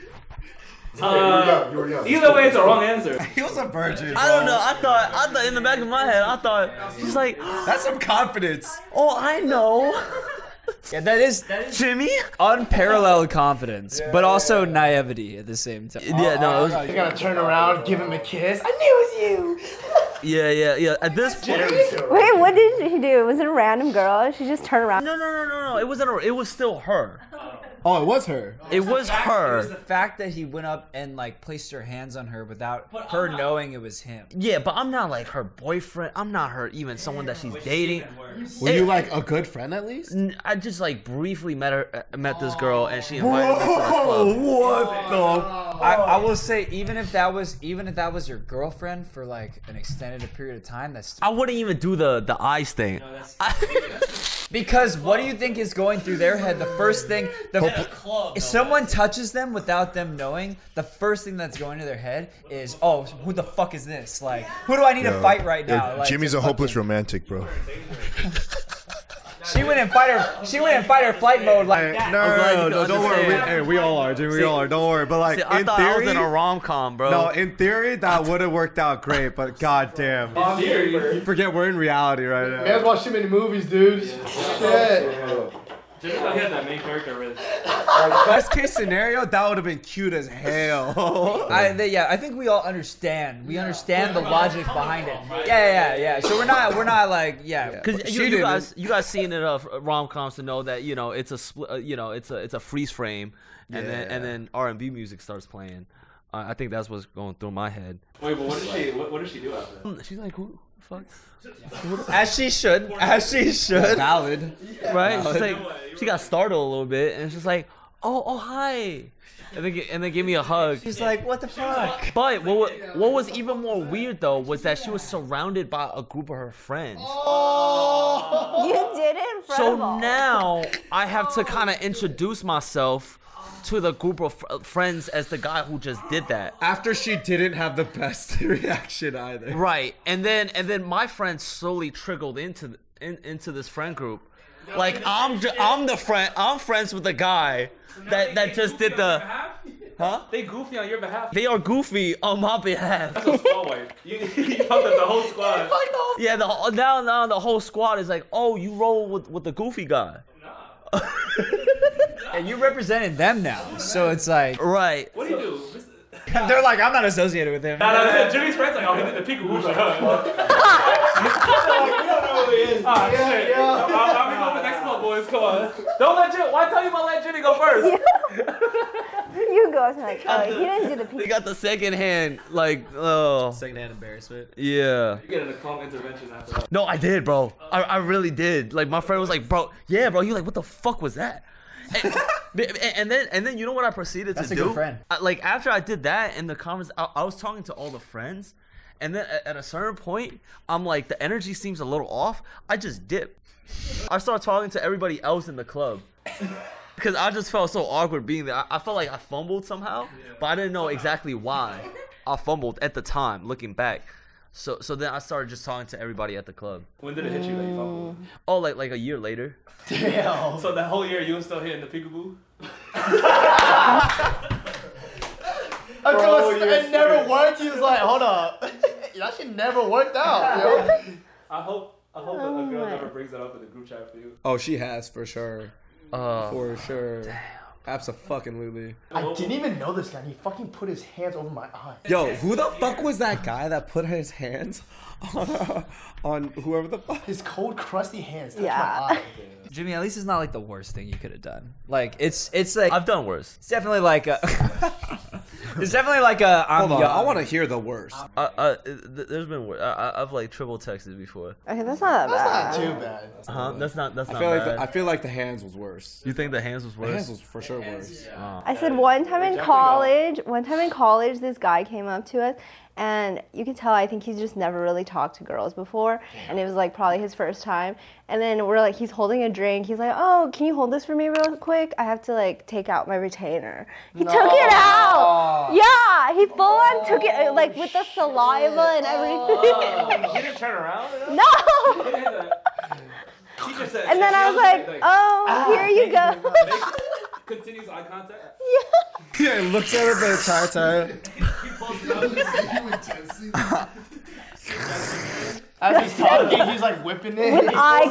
Uh, You were young. either way, it's a wrong answer. He was a virgin. I don't know. I thought, I thought in the back of my head, I thought she's like, That's some confidence. oh, I know, Yeah, that is that is Jimmy. unparalleled confidence, but also naivety at the same time. Yeah, no, it was, You gotta turn around, give him a kiss. I knew it was you. yeah, yeah, yeah. At this point, Wait, what did she do? Was it a random girl? She just turned around. no, no, no, no, no. It wasn't. A, it was still her. Oh, it was her. It was It was the her. fact that he went up and like placed her hands on her without her knowing it was him. Yeah, but I'm not like her boyfriend. I'm not her even someone that she's dating. Were you like a good friend at least? N- I just like briefly met her, uh, met this girl, and she invited me to the club. What the? I, I will say, even if that was even if that was your girlfriend for like an extended period of time, that's I wouldn't even do the the eyes thing. because what do you think is going through their head? The first thing, the if someone touches them without them knowing, the first thing that's going to their head is, oh, who the fuck is this? Like, who do I need to Yo, fight right yo, now? Like, Jimmy's to a hopeless fucking- romantic, bro. She went in fight her. She went in fight or flight mode. Like, No, I'm no, glad no, you no, can don't worry. We, understand. hey, we all are, Jimmy. We See- all are. Don't worry. But like See, I in thought I was theory, in a rom com, bro. no, in theory that would have worked out great. But goddamn, In theory, you forget we're in reality right now. Man's watched too many movies, dude. Shit. Jimmy thought he had that main character risk. Best case scenario, that would have been cute as hell. I, they, yeah, I think we all understand. We understand the logic behind it. Yeah, yeah, yeah. So we're not, we're not like, yeah. Because She you, you didn't. guys, you guys seen it of rom coms to know that you know it's a split, uh, you know it's a it's a freeze frame, and then and Yeah. then R and B music starts playing. I, I think that's what's going through my head. Wait, but what did she? What, what did she do after that? She's like, who the fuck? As she should. As she should. Valid. Right? She's like, she got startled a little bit, and she's like, oh, oh, hi. And then, gi- and then give me a hug. She's like, what the fuck? But what, wa- what was even more weird though was that she was surrounded by a group of her friends. You did it in front So of all. now I have to kind of introduce myself to the group of fr- friends as the guy who just did that. After she didn't have the best reaction either. Right, and then and then my friends slowly trickled into th- in, into this friend group. Like I'm ju- I'm the friend. I'm friends with the guy that that just did the. Huh? They goofy on your behalf. They are goofy on my behalf. That's a small wife. You, you fucked up the whole squad. Yeah, the whole- now now the whole squad is like, oh, you roll with with the goofy guy. And you represented them now. So it's like, Right. What do you do? they're like, I'm not associated with him. No, no, no. Jimmy's friends like, oh, he did the peekaboo shit. We don't know who he is. Ah, shit. yeah. I'll, I'll be going for next month, boys. Come on. Don't let Jimmy. Why tell you about let Jimmy go first? You go. I'm like, oh, he didn't do the They pizza. got the second hand, like, oh, Secondhand embarrassment. yeah. You get in a calm intervention after that. No, I did, bro. I, I really did. Like, my friend was like, bro, yeah, bro. You like, what the fuck was that? And, and then, and then, you know what I proceeded That's to a do? good friend. I, like, after I did that in the conference, I, I was talking to all the friends, and then at, at a certain point, I'm like, the energy seems a little off. I just dipped. I started talking to everybody else in the club. Because I just felt so awkward being there. I, I felt like I fumbled somehow, but I didn't know exactly why I fumbled at the time, looking back. So so then I started just talking to everybody at the club. When did it hit you that you fumbled? Oh, like like a year later. Damn. So that whole year you were still hitting the peekaboo? Until it, it never worked, he was like, hold up. That shit never worked out, yo. I hope I hope that Oh a girl my. never brings that up in the group chat for you. Oh, she has for sure. Uh, For sure. Damn. Abso-fucking-lutely. I didn't even know this guy, and he fucking put his hands over my eye. Yo, who the fuck was that guy that put his hands on, on whoever the fuck? His cold, crusty hands touched Yeah. my eye. Jimmy, at least it's not like the worst thing you could have done. Like, it's it's like, I've done worse. it's definitely like a, it's definitely like a, I'm Hold on, young. I want to hear the worst. Uh, uh, th- there's been worse. I, I, I've like triple texted before. Okay, that's not that That's bad. not too bad. Huh? That's not that's I not feel like bad. the, I feel like the hands was worse. You think the hands was The worse? hands was for sure worse. I said one time in college, one time in college, this guy came up to us, and you can tell I think he's just never really talked to girls before, and it was like probably his first time. And then we're like, he's holding a drink. He's like, oh, can you hold this for me real quick? I have to like take out my retainer. He took it out. Yeah, he full on took it like with the saliva and everything. He didn't turn around? No. He just said, And then I was like, oh, here you go. Continues eye contact. Yeah, he looks at her the entire time. He pulls it out. As he's talking, he's like whipping it. With eye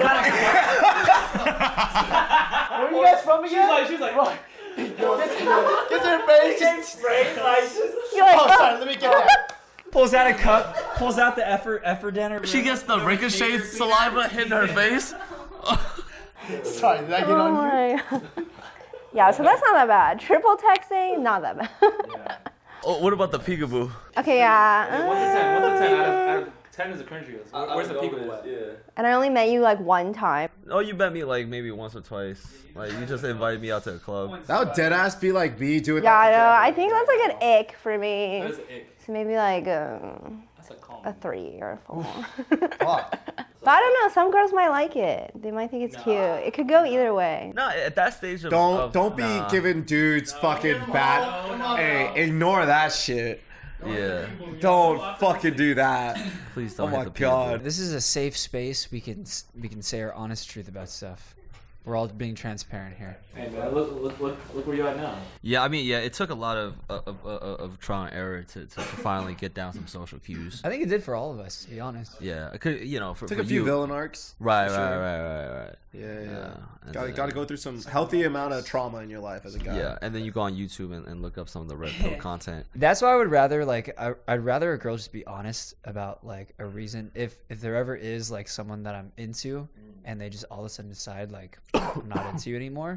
Where are you guys from She's again? like, she's like, what? Get your face. Just... Sprayed like, You're like, Oh, oh. sorry, let me get that. Pulls out a cup, pulls out the effort effort dinner. She gets the ricochet saliva hitting her face. Sorry, did I get Oh on you? my. Yeah, so that's not that bad. Triple texting, not that bad. Oh, what about the peekaboo? Okay, yeah. one to ten, one to ten. Out of, uh, out of ten is a cringy. Where, where's the peekaboo at? Yeah. And I only met you like one time. Oh, you met me like maybe once or twice. Like you just invited me out to a club. That would dead ass be like me doing Yeah, I that. know. I think that's like an ick for me. That's an ick. So maybe like um, That's a calm. a three or a four. Fuck. But I don't know. Some girls might like it. They might think it's cute. It could go either way. No, at that stage of Don't of- don't be nah. giving dudes fucking bad. Hey, ignore that shit. Yeah, Don't fucking do that. please Oh don't. my hit the peekaboo. god. This is a safe space. We can s- we can say our honest truth about stuff. We're all being transparent here. Hey man, look, look, look, look where you at now. Yeah, I mean, yeah, it took a lot of of, of, of, of trial and error to, to, to finally get down some social cues. I think it did for all of us, to be honest. Yeah, I could, you know, for, Took for a few you. villain arcs. Right, for right, sure. right, right, right. Yeah, yeah. Yeah, and Gotta then- gotta go through some healthy amount of trauma in your life as a guy. Yeah, and then you go on YouTube and, and look up some of the red pill content. That's why I would rather like I, I'd rather a girl just be honest about like a reason. If if there ever is like someone that I'm into, and they just all of a sudden decide like I'm not into you anymore,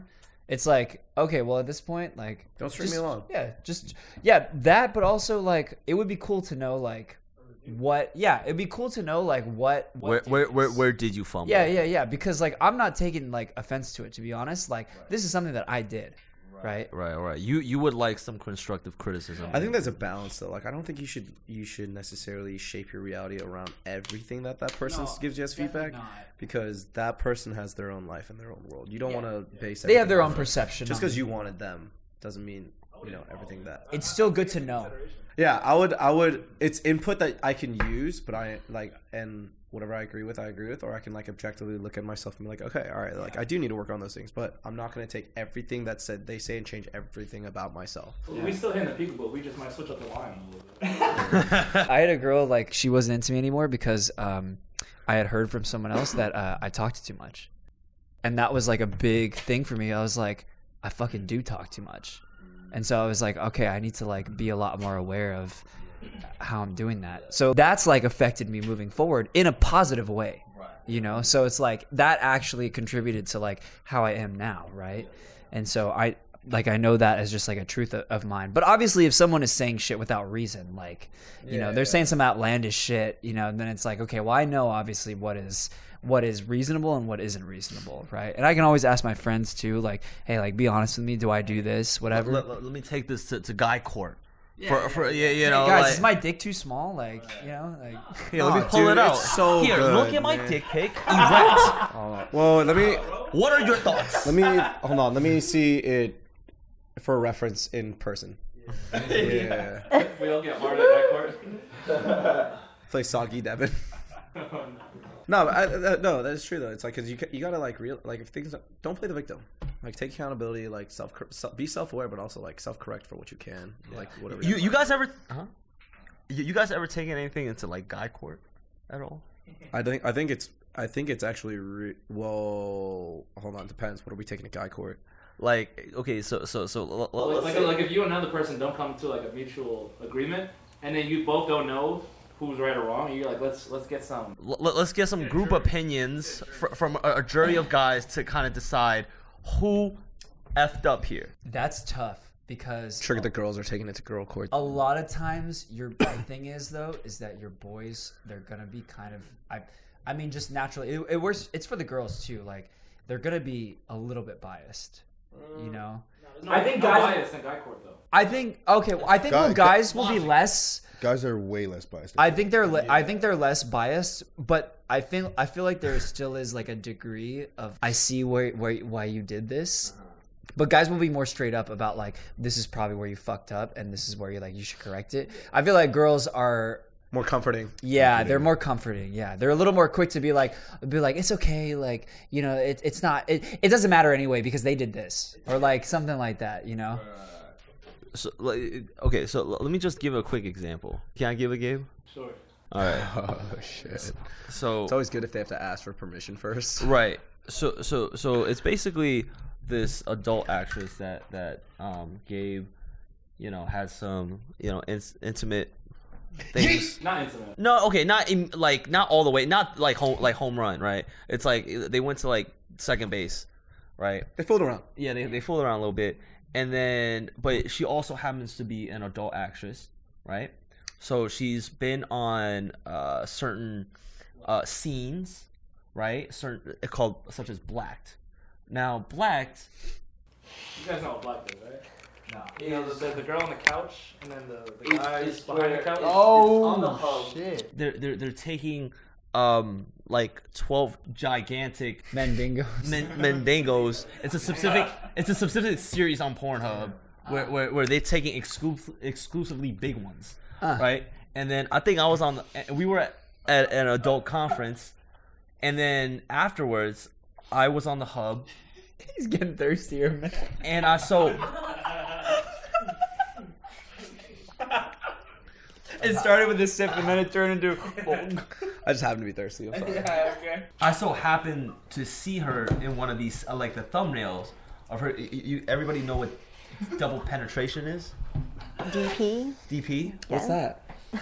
It's like, okay, well at this point, like, Don't string just- me along. Yeah, just yeah, that. But also, like, it would be cool to know, like, what. Yeah, it'd be cool to know, like, what. what Where where, where where did you fumble? Yeah, yeah, yeah. Because like, I'm not taking like offense to it, to be honest. Like, this is something that I did, right? Right, right. You you would like some constructive criticism. I think there's a balance though. Like I don't think you should you should necessarily shape your reality around everything that that person No, gives you as feedback, definitely not. because that person has their own life and their own world. You don't want to base. They have everything their off own of- perception Just on because it. you wanted them doesn't mean you know everything that. It's still good to know. Yeah, I would. I would. It's input that I can use, but I like and whatever I agree with, I agree with, or I can like objectively look at myself and be like, okay, all right, like I do need to work on those things, but I'm not gonna take everything that said they say and change everything about myself. We still hitting the peekaboo. We just might switch up the line a little bit. I had a girl, like, she wasn't into me anymore because um, I had heard from someone else that uh, I talked too much. And that was, like, a big thing for me. I was like, I fucking do talk too much. And so I was like, okay, I need to, like, be a lot more aware of how I'm doing that. So that's, like, affected me moving forward in a positive way, you know? So it's, like, that actually contributed to, like, how I am now, right? And so I... Like, I know that as just, like, a truth of, of mine. But obviously, if someone is saying shit without reason, like, you know, they're saying some outlandish shit, you know, and then it's like, okay, well, I know, obviously, what is what is reasonable and what isn't reasonable, right? And I can always ask my friends, too, like, hey, like, be honest with me. Do I do this? Whatever. Let, let, let me take this to, to guy court. For, for yeah, you know, Hey, guys, like, is my dick too small? Like, you know, like... here, let me Oh, pull dude, it out. it's so Here, good, look at my man. dick pic. Erect. Well, let me What are your thoughts? let me hold on. Let me see it for reference in person. Yeah, We don't get hard at that court. play soggy Devin. No, but I, I, no, that's true though. It's like because you ca- you gotta like real like if things don't play the victim, like take accountability, like self, self be self aware, but also like self correct for what you can, like whatever. You you guys ever? Huh? You, you guys ever taken anything into like guy court at all? I think I think it's I think it's actually re- well. Hold on, depends. What are we taking to guy court? Like, okay, so so so l- l- Like, let's like, say- like if you and another person don't come to like a mutual agreement, and then you both don't know who's right or wrong, and you're like, let's let's get some. L- let's get some group opinions fr- from a, a jury of guys to kind of decide who effed up here. That's tough because... Trigger the girls are taking it to girl court. A lot of times, your my thing is though is that your boys they're gonna be kind of I, I mean just naturally it, it works. It's for the girls too. Like they're gonna be a little bit biased, you know. No, I think no guys- bias in guy court though. I think okay. Well, I think Guy- well, guys will be less. Guys are way less biased. I think they're le- I think they're less biased, but I feel I feel like there still is like a degree of I see where, where why you did this. But guys will be more straight up about like this is probably where you fucked up and this is where you like you should correct it. I feel like girls are More comforting. yeah, they're more comforting. Yeah, they're a little more quick to be like, be like, it's okay, like you know, it, it's not, it, it doesn't matter anyway because they did this or like something like that, you know. So, like, okay, so l- let me just give a quick example. Can I give a game? Sure. All right. Oh shit! So It's always good if they have to ask for permission first. right. So so so it's basically this adult actress that that um Gabe, you know, has some you know in- intimate things. Not intimate. No, okay, not in, like not all the way, not like home like home run, right? It's like they went to like second base, right? They fooled around. Yeah, they they fooled around a little bit, and then but she also happens to be an adult actress, right? So she's been on uh, certain uh, scenes, right? Certain called such as Blacked. Now Blacked, You guys know what black is, right? No. You know, the, the girl on the couch, and then the, the guy it's behind the where- couch. Oh on the hub. shit! they're they're they're taking um like twelve gigantic Mandingo. Men- Mendangos. It's a specific. It's a specific series on Pornhub where where, where they're taking exclu- exclusively big ones, right? And then I think I was on. The, we were at, at an adult conference, and then afterwards, I was on the hub, He's getting thirstier, man. and I so It started with a sip and then it turned into. I just happen to be thirsty. I'm sorry. okay. I so happened to see her in one of these uh, like the thumbnails of her. You, you everybody know what double penetration is? D P. D P. What's that?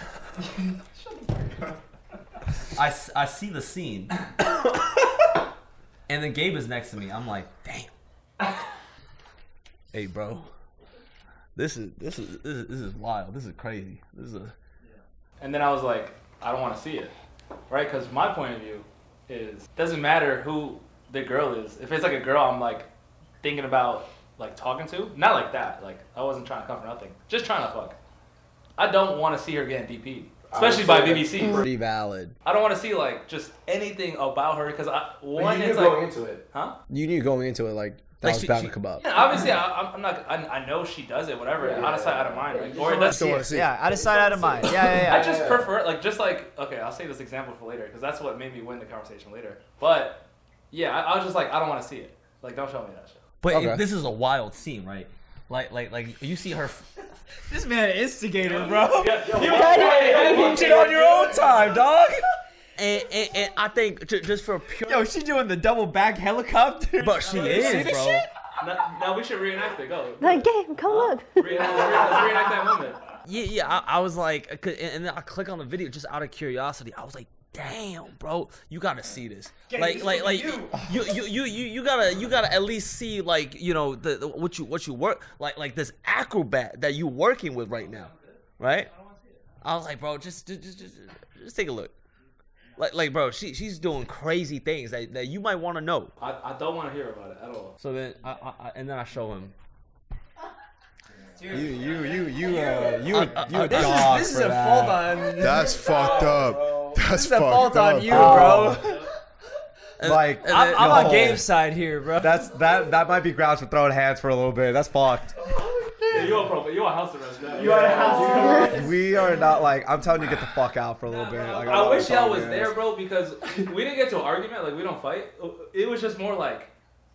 I, s- I see the scene. And then Gabe is next to me. I'm like, damn. Hey, bro. This is this is this is, this is wild. This is crazy. This is a. And then I was like, I don't want to see it, right? Because my point of view is doesn't matter who the girl is. If it's like a girl, I'm like thinking about like talking to, not like that. Like I wasn't trying to come for nothing, just trying to fuck. I don't want to see her getting D P'd, especially by B B C. Pretty valid. I don't want to see like just anything about her because I one you knew it's going like into it. huh? You knew going into it like that Like was she- bound she- to come up. Yeah, obviously, I, I'm not. I, I know she does it. Whatever, out of sight, out of mind. Like, or it does. Still want to see. Yeah, out of sight, out of mind. Yeah, yeah, yeah. I just prefer like just like okay, I'll save this example for later because that's what made me win the conversation later. But yeah, I, I was just like, I don't want to see it. Like, don't show me that shit. But Okay. it- this is a wild scene, right? Like like like you see her. This man instigator, bro. Yeah, Shit on your own time, dog. And, and, and I think j- just for pure. Yo, she doing the double back helicopter. but she See is, this bro. shit? Now, now we should reenact it. Go. Like, game, come look. Reenact, reenact, reenact that moment. Yeah, yeah. I, I was like, 'cause- and, and then I click on the video just out of curiosity. I was like, damn, bro, you gotta see this. Like, like, like, you, you, you, you, you, you gotta, you gotta at least see, like, you know, the, the what you, what you work, like, like this acrobat that you working with right now, right? I was like, bro, just, just, just, just, just take a look. Like, like, bro, she, she's doing crazy things that, that you might want to know. I, I don't want to hear about it at all. So then, I, I, I, and then I show him. You, you, you, you, uh, you, Uh, uh, you uh, a this is- dog This is for a that. fault on. That's fucked up. That's This is a fucked fault up. on you, bro. Like, And I'm, then- I'm on Yo. Gabe's side here, bro. that's that. That might be grounds for throwing hands for a little bit. That's fucked. Yeah, you on pro, you on house arrest now. You on house We are not like. I'm telling you, get the fuck out for a little bit. Like, I I'm wish y'all sorry, was guys. there, bro, because we didn't get to an argument. Like we don't fight. It was just more like,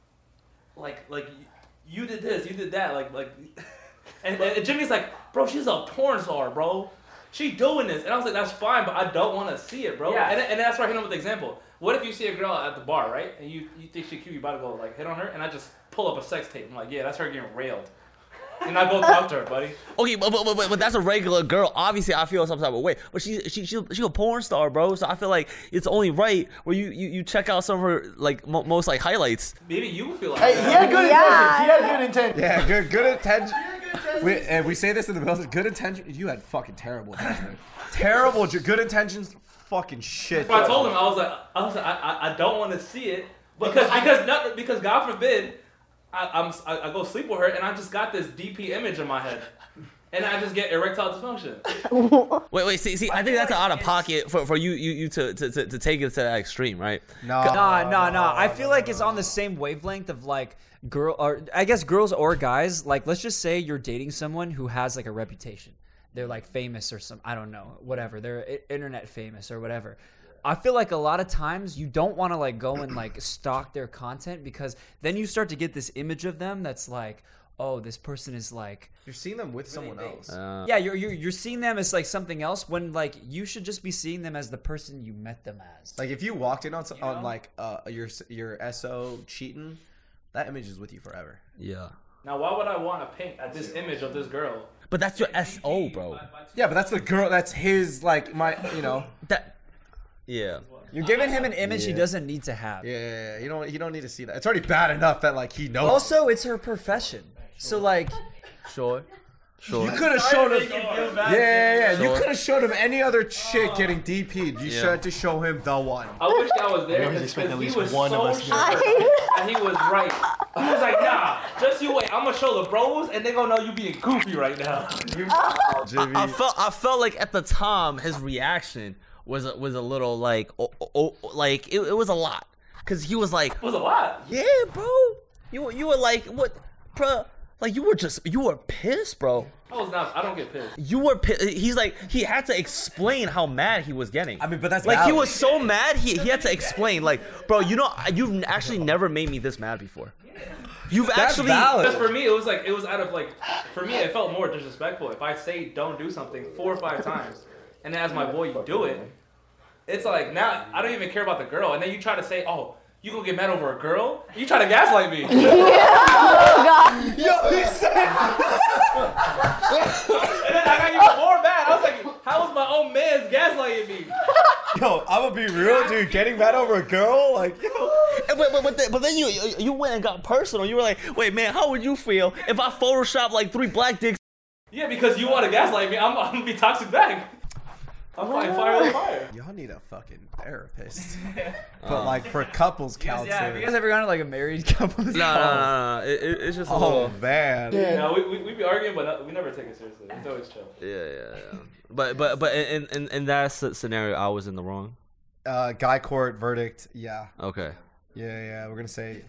like, like you did this, you did that, like, like. And, and Jimmy's like, bro, she's a porn star, bro. She doing this, and I was like, that's fine, but I don't want to see it, bro. Yeah. And, and that's where I hit him with the example. What if you see a girl at the bar, right, and you you think she's cute, you about to go like hit on her, and I just pull up a sex tape. I'm like, yeah, that's her getting railed. And I go talk to her, buddy. Okay, but, but, but, but that's a regular girl. Obviously, I feel some type of way. But she she she she a porn star, bro. So I feel like it's only right where you you, you check out some of her like mo- most like highlights. Maybe you feel like Hey, that. he had good Yeah. intentions. He had good intentions. Yeah, good, good intention. We, and we say this in the middle. Good intention. You had fucking terrible intentions. terrible. ju- Good intentions. Fucking shit. But I told him I was like, I was like, I, I, I don't want to see it because because not because God forbid, I, I'm I, I go sleep with her and I just got this D P image in my head, and I just get erectile dysfunction. Wait, wait, see, see, I think that's out of pocket for, for you you you to, to, to, to take it to that extreme, right? No. Nah, nah, nah. I feel like it's on the same wavelength of like girl, or I guess girls or guys. Like, let's just say you're dating someone who has like a reputation. They're like famous or some, I don't know, whatever. They're i- internet famous or whatever. I feel like a lot of times you don't want to like go and like stalk their content because then you start to get this image of them that's like, oh, this person is like, You're seeing them with someone else. Uh, yeah, you're, you're you're seeing them as like something else when like you should just be seeing them as the person you met them as. Like if you walked in on some, on like uh your your S O cheating, that image is with you forever. yeah. Now, why would I want to paint at this image of this girl? But that's your S O, bro. Yeah, but that's the girl. That's his like my you know. That. Yeah. You're giving him an image he Yeah. doesn't need to have. Yeah, yeah, yeah, you don't you don't need to see that. It's already bad enough that like he knows. Also, it's her profession. So like, Sure. Sure. you could have shown him. Yeah, yeah, yeah. You Sure. could have showed him any other chick getting D P'd. You Yeah. should have to show him the one. I wish I was there I know he's because expecting at he least was one of so us to sure I that he was right. He was like, nah, just you wait. I'm gonna show the bros, and they gonna know you being goofy right now. You- Jimmy. I felt I felt like at the time his reaction was a, was a little like oh, oh, oh, like it, it was a lot because he was like, It was a lot. yeah, bro, you were- you were like what, bro, like you were just you were pissed, bro. I was not. I don't get pissed. You were pissed. He's like he had to explain how mad he was getting. I mean, but that's like he valid. was so mad he he had to explain like, bro, you know you've actually never made me this mad before. You've That's actually valid. Because for me, it was like it was out of like, for me, it felt more disrespectful. If I say don't do something four or five times, and then as my boy you do it, it's like now I don't even care about the girl, and then you try to say, oh, you gonna get mad over a girl? You try to gaslight me. Oh God. Yo, he said. And then I got even more mad. I was like, how is my own man's gaslighting me? Yo, I'm gonna be real, dude. Getting mad over a girl, like, yo. But, but, but, but, then, but then you you went and got personal. You were like, wait, man, how would you feel if I Photoshop like three black dicks? Yeah, because you want to gaslight me. I'm, I'm gonna be toxic back. I'm fighting fire with fire. Y'all need a fucking therapist. But like for couples counseling. Yeah, have you guys ever gone to like a married couple? No, no, no, no. It, it, it's just a Oh little. man. Yeah, no, we, we, we be arguing, but not, we never take it seriously. It's always chill. Yeah, yeah, yeah. But but but in in, in that s- scenario, I was in the wrong. Uh, guy court verdict. Yeah. Okay. Yeah, yeah. We're gonna say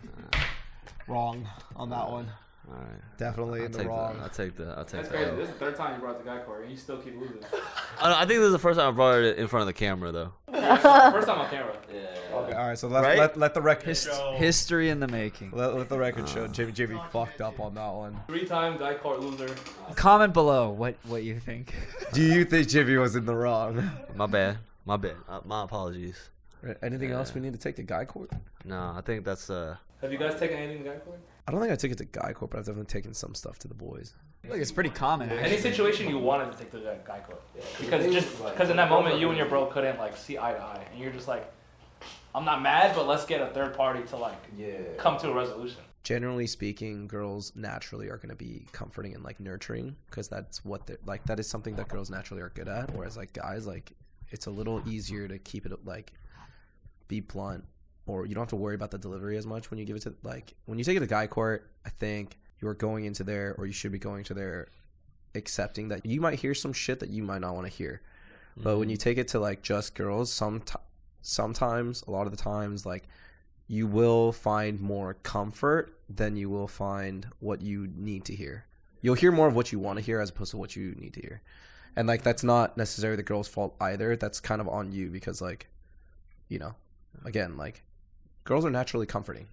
wrong on that one. All right. Definitely I'll in the take wrong. The, I'll take the. I'll take That's the. crazy. L. This is the third time you brought the guy court, and you still keep losing. I, I think this is the first time I brought it in front of the camera, though. First time on camera. Yeah. Okay, all right, so let Right? let, let the record Hist- history in the making. let, let the record show Jimmy Jimmy fucked up on that one. Three-time guy court loser. Comment below what what you think. Do you think Jimmy was in the wrong? My bad. My bad. Uh, my apologies. Anything else we need to take to guy court? No, I think that's uh. Have you guys taken anything to guy court? I don't think I took it to guy court, but I've definitely taken some stuff to the boys. Like it's pretty common. Any Actually. situation you wanted to take to the guy court, because just because in that moment you and your bro couldn't like see eye to eye, and you're just like, I'm not mad, but let's get a third party to like come to a resolution. Generally speaking, girls naturally are going to be comforting and like nurturing because that's what they're like. That is something that girls naturally are good at. Whereas like guys, like it's a little easier to keep it like be blunt, or you don't have to worry about the delivery as much when you give it to like when you take it to guy court. I think you're going into there, or you should be going to there, accepting that you might hear some shit that you might not want to hear. Mm-hmm. But when you take it to like just girls, some sometimes a lot of the times like you will find more comfort than you will find what you need to hear. You'll hear more of what you want to hear as opposed to what you need to hear. And like that's not necessarily the girl's fault either. That's kind of on you because like, you know, again, like girls are naturally comforting.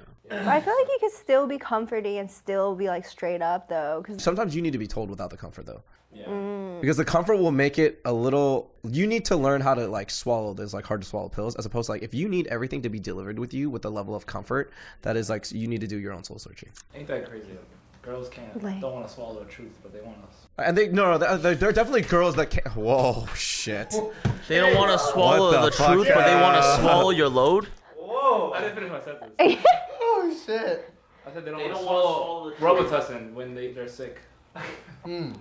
I feel like you could still be comforting and still be like straight up though, because Sometimes you need to be told without the comfort though. Yeah. Mm. Because the comfort will make it a little. You need to learn how to like swallow those like hard to swallow pills, as opposed to like if you need everything to be delivered with you with the level of comfort that is like you need to do your own soul searching. Ain't that crazy? Girls can't Like- don't want to swallow the truth, but they want us. And they no no there there are definitely girls that can't. Whoa shit! They don't want to swallow What the, the fuck? truth, but they want to Uh, swallow your load. Whoa! I didn't finish my sentence. Oh shit. I said they don't They want to don't wanna swallow swallow the Robitussin when they they're sick. Hmm.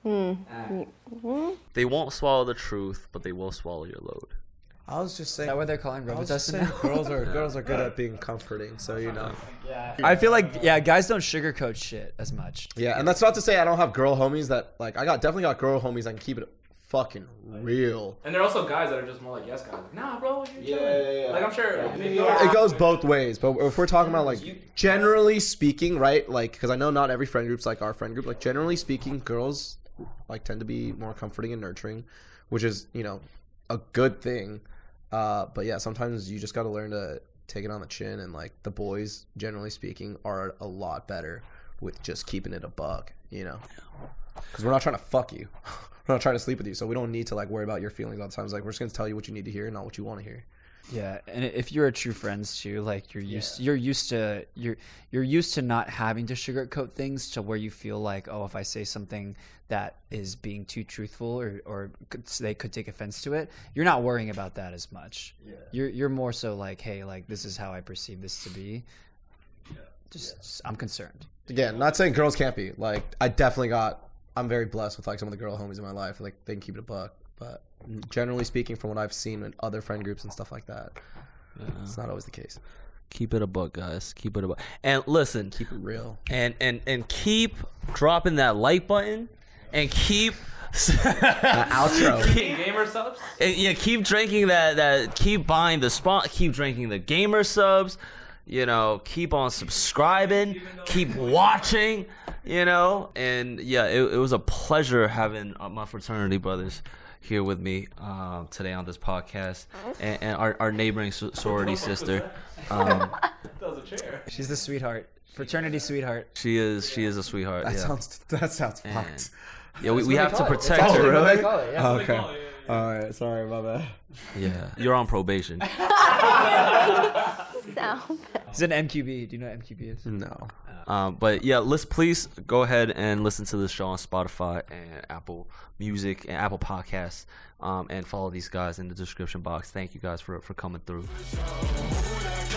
They won't swallow the truth, but they will swallow your load. I was just Is saying. that what they're calling I was just Robitussin saying now? girls are girls are good at being comforting, so you know. I feel like yeah, guys don't sugarcoat shit as much. Yeah, and that's not to say I don't have girl homies that like I got definitely got girl homies I can keep it fucking real. And there are also guys that are just more like yes guys. Like, nah, bro, what you doing? yeah, yeah. Like I'm sure. It goes both ways, but if we're talking about like generally speaking, right? Like because I know not every friend group's like our friend group. Like generally speaking, girls like tend to be more comforting and nurturing, which is you know a good thing. Uh, but yeah, sometimes you just got to learn to take it on the chin, and like the boys, generally speaking, are a lot better with just keeping it a buck, you know. Because we're not trying to fuck you, we're not trying to sleep with you, so we don't need to like worry about your feelings all the time. It's like we're just gonna tell you what you need to hear, not what you want to hear. Yeah, and if you're a true friends too, like you're used you're used to you're you're used to not having to sugarcoat things to where you feel like, oh, if I say something that is being too truthful or or could, they could take offense to it, you're not worrying about that as much. Yeah. You're you're more so like, hey, like this is how I perceive this to be. Yeah. Just, yeah. just I'm concerned. Again, not saying girls can't be. Like I definitely got I'm very blessed with like some of the girl homies in my life. Like they can keep it a buck, but generally speaking, from what I've seen in other friend groups and stuff like that, yeah. It's not always the case. Keep it a buck, guys. Keep it a buck. And listen, keep it real. And and and keep dropping that like button, and keep uh, outro. Keep gamer subs. And, yeah, keep drinking that that. Keep buying the spot. Keep drinking the gamer subs. You know, keep on subscribing. Keep watching. You know, and yeah, it, it was a pleasure having uh, my fraternity brothers here with me um, today on this podcast, and, and our, our neighboring sorority sister. Um, that was a chair. She's the sweetheart, fraternity sweetheart. She is. She is a sweetheart. That yeah. sounds. That sounds fucked. Yeah, we, we have to protect oh, her. Really? Call it, yeah. Oh, okay. It, yeah. All right. Sorry, my bad. Yeah, you're on probation. It's an M Q B. Do you know what M Q B is? No. Um, but yeah, let's please go ahead and listen to this show on Spotify and Apple Music and Apple Podcasts, um, and follow these guys in the description box. Thank you guys for for coming through.